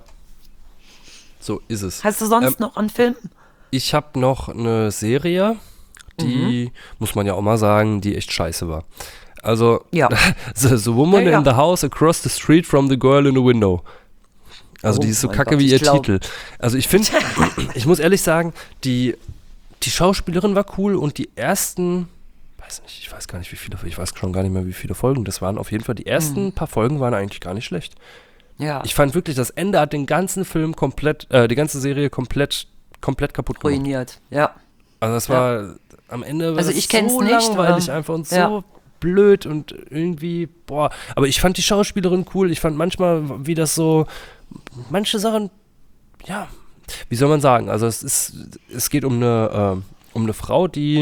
So ist es. Hast du sonst noch einen Film? Ich habe noch eine Serie, die, muss man ja auch mal sagen, die echt scheiße war. Also, Ja. the Woman Ja, ja. in the House Across the Street from the Girl in the Window. Also Oh die ist so mein kacke Gott, wie ich ihr glaub- Titel. Also ich finde, ich muss ehrlich sagen, die Schauspielerin war cool und die ersten, ich weiß gar nicht wie viele, ich weiß schon gar nicht mehr wie viele Folgen das waren. Auf jeden Fall die ersten paar Folgen waren eigentlich gar nicht schlecht. Ja, Ich fand wirklich, das Ende hat den ganzen Film komplett, die ganze Serie komplett kaputt gemacht. ruiniert, ja. Also das war am Ende war Also das ich kenn's so nicht, langweilig aber- einfach und so ja. blöd und irgendwie, boah. Aber ich fand die Schauspielerin cool. Ich fand manchmal, wie das so, manche Sachen, ja, wie soll man sagen? Also es geht um eine Frau, die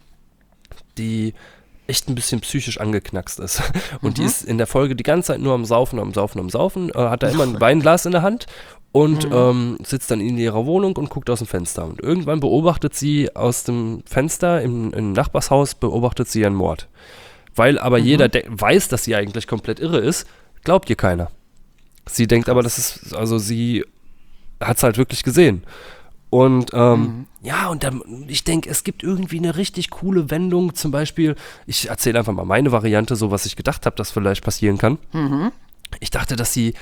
echt ein bisschen psychisch angeknackst ist. Und die ist in der Folge die ganze Zeit nur am Saufen, hat da immer ein Weinglas in der Hand und sitzt dann in ihrer Wohnung und guckt aus dem Fenster. Und irgendwann beobachtet sie aus dem Fenster im Nachbarshaus, beobachtet sie einen Mord. Weil aber jeder weiß, dass sie eigentlich komplett irre ist, glaubt ihr keiner. Sie denkt aber, sie hat es halt wirklich gesehen. Und ja, und dann, ich denke, es gibt irgendwie eine richtig coole Wendung. Zum Beispiel, ich erzähle einfach mal meine Variante, so was ich gedacht habe, dass vielleicht passieren kann. Ich dachte, dass sie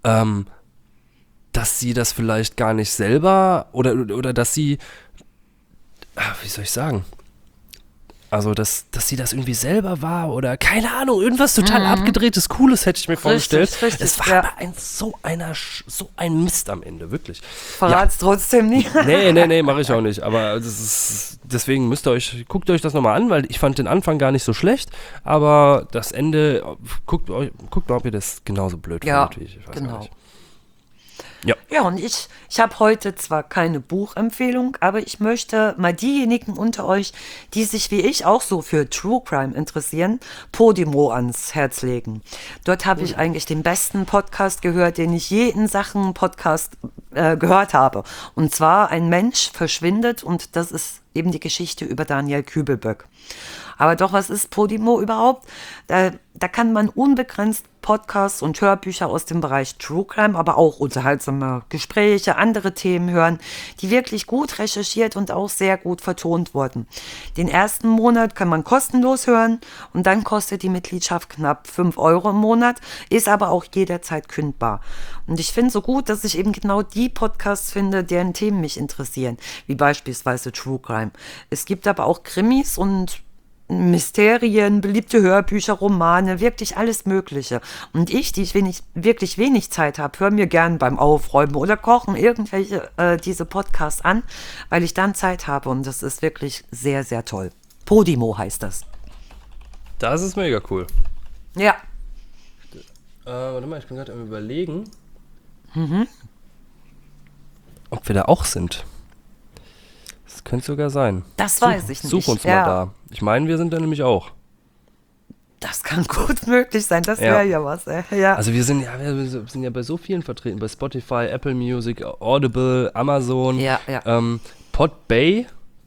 das vielleicht gar nicht selber oder dass sie, wie soll ich sagen? Also, dass sie das irgendwie selber war oder keine Ahnung, irgendwas total abgedrehtes, Cooles hätte ich mir vorgestellt. Richtig, es war ja. aber so ein Mist am Ende, wirklich. Verrat's trotzdem nicht. Nee, mache ich auch nicht. Aber deswegen guckt euch das nochmal an, weil ich fand den Anfang gar nicht so schlecht, aber das Ende, guckt mal, ob ihr das genauso blöd findet wie ich. Ich weiß gar nicht. Ja, und ich habe heute zwar keine Buchempfehlung, aber ich möchte mal diejenigen unter euch, die sich wie ich auch so für True Crime interessieren, Podimo ans Herz legen. Dort habe ich eigentlich den besten Podcast gehört, den ich je in Sachen Podcast gehört habe. Und zwar Ein Mensch verschwindet, und das ist eben die Geschichte über Daniel Kübelböck. Aber doch, was ist Podimo überhaupt? Da kann man unbegrenzt Podcasts und Hörbücher aus dem Bereich True Crime, aber auch unterhaltsame Gespräche, andere Themen hören, die wirklich gut recherchiert und auch sehr gut vertont wurden. Den ersten Monat kann man kostenlos hören und dann kostet die Mitgliedschaft knapp 5 € im Monat, ist aber auch jederzeit kündbar. Und ich finde so gut, dass ich eben genau die Podcasts finde, deren Themen mich interessieren, wie beispielsweise True Crime. Es gibt aber auch Krimis und Mysterien, beliebte Hörbücher, Romane, wirklich alles Mögliche. Und die ich wirklich wenig Zeit habe, höre mir gern beim Aufräumen oder Kochen irgendwelche diese Podcasts an, weil ich dann Zeit habe, und das ist wirklich sehr, sehr toll. Podimo heißt das. Das ist mega cool. Ja. Warte mal, ich bin gerade am Überlegen, ob wir da auch sind. Das könnte sogar sein. Das weiß ich nicht. Such uns mal da. Ich meine, wir sind da nämlich auch. Das kann gut möglich sein, das wäre ja was. Ja. Also wir sind ja bei so vielen vertreten, bei Spotify, Apple Music, Audible, Amazon, Podbay.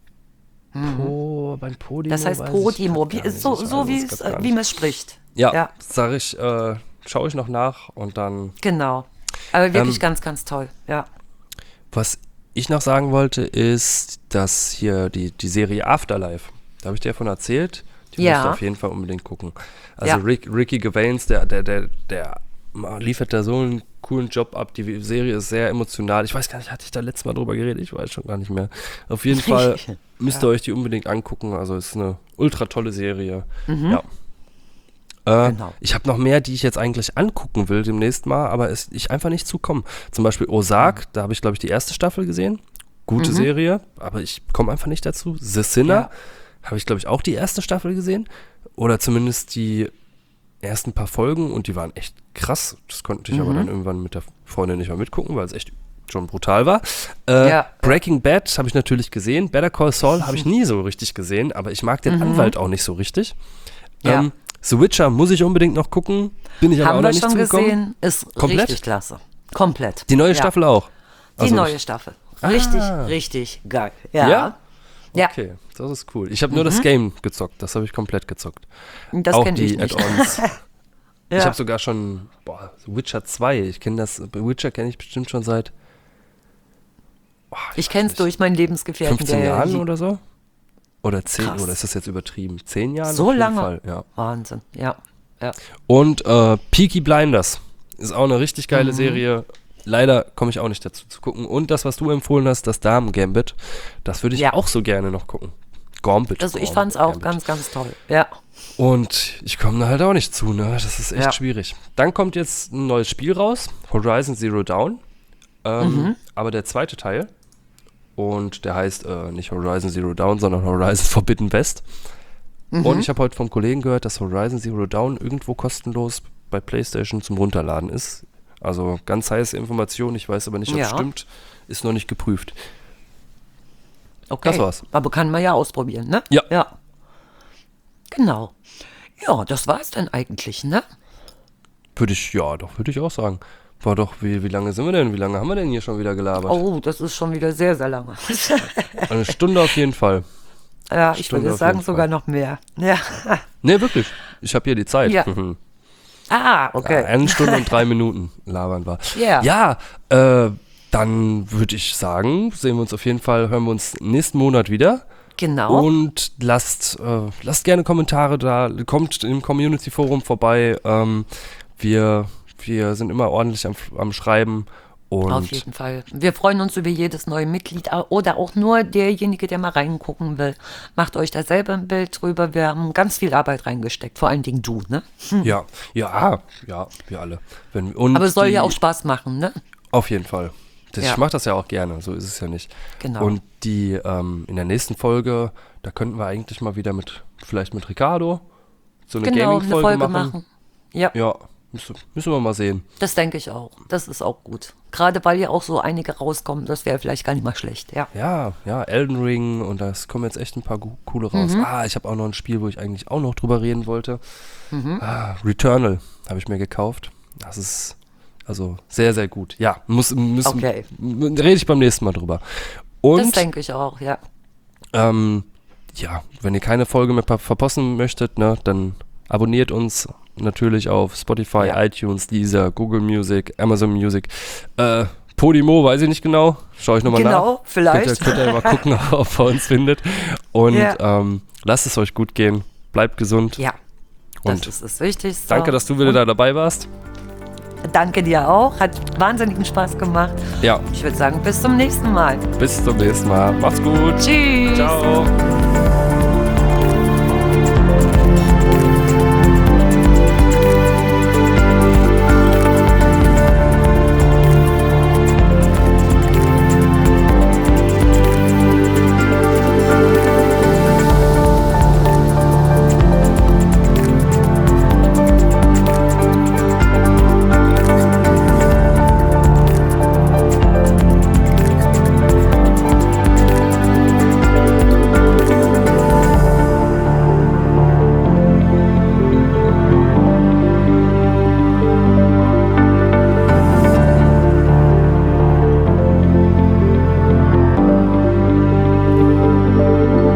Beim Podimo. Das heißt Podimo, wie man es spricht. Ja. Sage ich, schaue ich noch nach und dann. Genau. Aber wirklich ganz, ganz toll, ja. Was ich noch sagen wollte, ist, dass hier die Serie Afterlife, da habe ich dir davon erzählt, die musst du auf jeden Fall unbedingt gucken. Also Ricky Gervais, der liefert da so einen coolen Job ab, die Serie ist sehr emotional. Ich weiß gar nicht, hatte ich da letztes Mal drüber geredet? Ich weiß schon gar nicht mehr. Auf jeden Fall müsst ihr euch die unbedingt angucken, also es ist eine ultra tolle Serie. Ja. Genau. Ich habe noch mehr, die ich jetzt eigentlich angucken will demnächst mal, aber ich einfach nicht zukomme. Zum Beispiel Ozark, da habe ich, glaube ich, die erste Staffel gesehen. Gute Serie, aber ich komme einfach nicht dazu. The Sinner habe ich, glaube ich, auch die erste Staffel gesehen. Oder zumindest die ersten paar Folgen, und die waren echt krass. Das konnte ich aber dann irgendwann mit der Freundin nicht mehr mitgucken, weil es echt schon brutal war. Breaking Bad habe ich natürlich gesehen. Better Call Saul habe ich nie so richtig gesehen, aber ich mag den Anwalt auch nicht so richtig. The Witcher muss ich unbedingt noch gucken. Bin ich aber auch noch nicht zugekommen. Haben wir schon gesehen. Ist komplett? Richtig klasse. Komplett. Die neue Staffel auch? Die neue Staffel. Richtig geil. Ja? Ja. Okay, das ist cool. Ich habe nur das Game gezockt. Das habe ich komplett gezockt. Das auch kenn die ich nicht. Add-ons. Ich habe sogar schon Witcher 2. Ich kenne das. Bei Witcher kenne ich bestimmt schon seit ich kenne es durch meinen Lebensgefährten. 15 Jahren oder so? Oder 10, oder ist das jetzt übertrieben? 10 Jahre? So auf jeden lange? Fall, ja. Wahnsinn, ja. Und Peaky Blinders ist auch eine richtig geile Serie. Leider komme ich auch nicht dazu zu gucken. Und das, was du empfohlen hast, das Damen-Gambit, das würde ich auch so gerne noch gucken. Gambit. Also ich fand es auch ganz, ganz toll, ja. Und ich komme da halt auch nicht zu, ne? Das ist echt schwierig. Dann kommt jetzt ein neues Spiel raus, Horizon Zero Dawn. Aber der zweite Teil. Und der heißt nicht Horizon Zero Dawn, sondern Horizon Forbidden West. Und ich habe heute vom Kollegen gehört, dass Horizon Zero Dawn irgendwo kostenlos bei PlayStation zum Runterladen ist. Also ganz heiße Information, ich weiß aber nicht, ob es stimmt. Ist noch nicht geprüft. Okay. Das war's. Aber kann man ja ausprobieren, ne? Ja. Genau. Ja, das war's dann eigentlich, ne? Würde ich auch sagen. War doch, wie lange sind wir denn? Wie lange haben wir denn hier schon wieder gelabert? Oh, das ist schon wieder sehr, sehr lange. Eine Stunde auf jeden Fall. Ja, ich würde sagen sogar noch mehr. Ja. Nee, wirklich. Ich habe hier die Zeit. Ja. Okay. Ja, 1 Stunde und 3 Minuten labern wir. Yeah. Ja, dann würde ich sagen, hören wir uns nächsten Monat wieder. Genau. Und lasst gerne Kommentare da, kommt im Community-Forum vorbei. Wir sind immer ordentlich am Schreiben Und Auf jeden Fall. Wir freuen uns über jedes neue Mitglied oder auch nur derjenige, der mal reingucken will. Macht euch da selber ein Bild drüber. Wir haben ganz viel Arbeit reingesteckt. Vor allen Dingen du, ne? ja, wir alle. Aber es soll ja auch Spaß machen, ne? Auf jeden Fall. Ja. Ich mache das ja auch gerne, so ist es ja nicht. Genau. Und die in der nächsten Folge, da könnten wir eigentlich mal wieder vielleicht mit Ricardo so eine Genau, eine Gaming-Folge Folge machen. machen. Ja, Ja, müssen wir mal sehen. das denke ich auch. Das ist auch gut. Gerade weil ja auch so einige rauskommen, das wäre vielleicht gar nicht mal schlecht, ja. Ja, Elden Ring und das kommen jetzt echt ein paar coole raus. Ich habe auch noch ein Spiel, wo ich eigentlich auch noch drüber reden wollte. Returnal habe ich mir gekauft. Das ist also sehr, sehr gut. Ja, Okay. rede ich beim nächsten Mal drüber. Und Das denke ich auch, ja. ja, wenn ihr keine Folge mehr verpassen möchtet, ne, dann abonniert uns natürlich auf Spotify, Ja. iTunes, Deezer, Google Music, Amazon Music, Podimo, weiß ich nicht genau. Schau ich nochmal nach. Genau, vielleicht. Könnt ihr mal gucken, ob ihr uns findet. Und Ja. lasst es euch gut gehen. Bleibt gesund. Ja, das Und ist das Wichtigste. danke, dass du wieder da dabei warst. Danke dir auch. Hat wahnsinnigen Spaß gemacht. Ja, Ich würde sagen, bis zum nächsten Mal. bis zum nächsten Mal. Macht's gut. Tschüss. Ciao.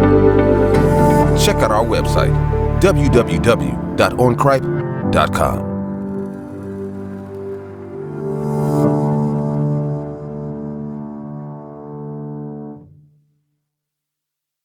Check out our website, www.oncripe.com.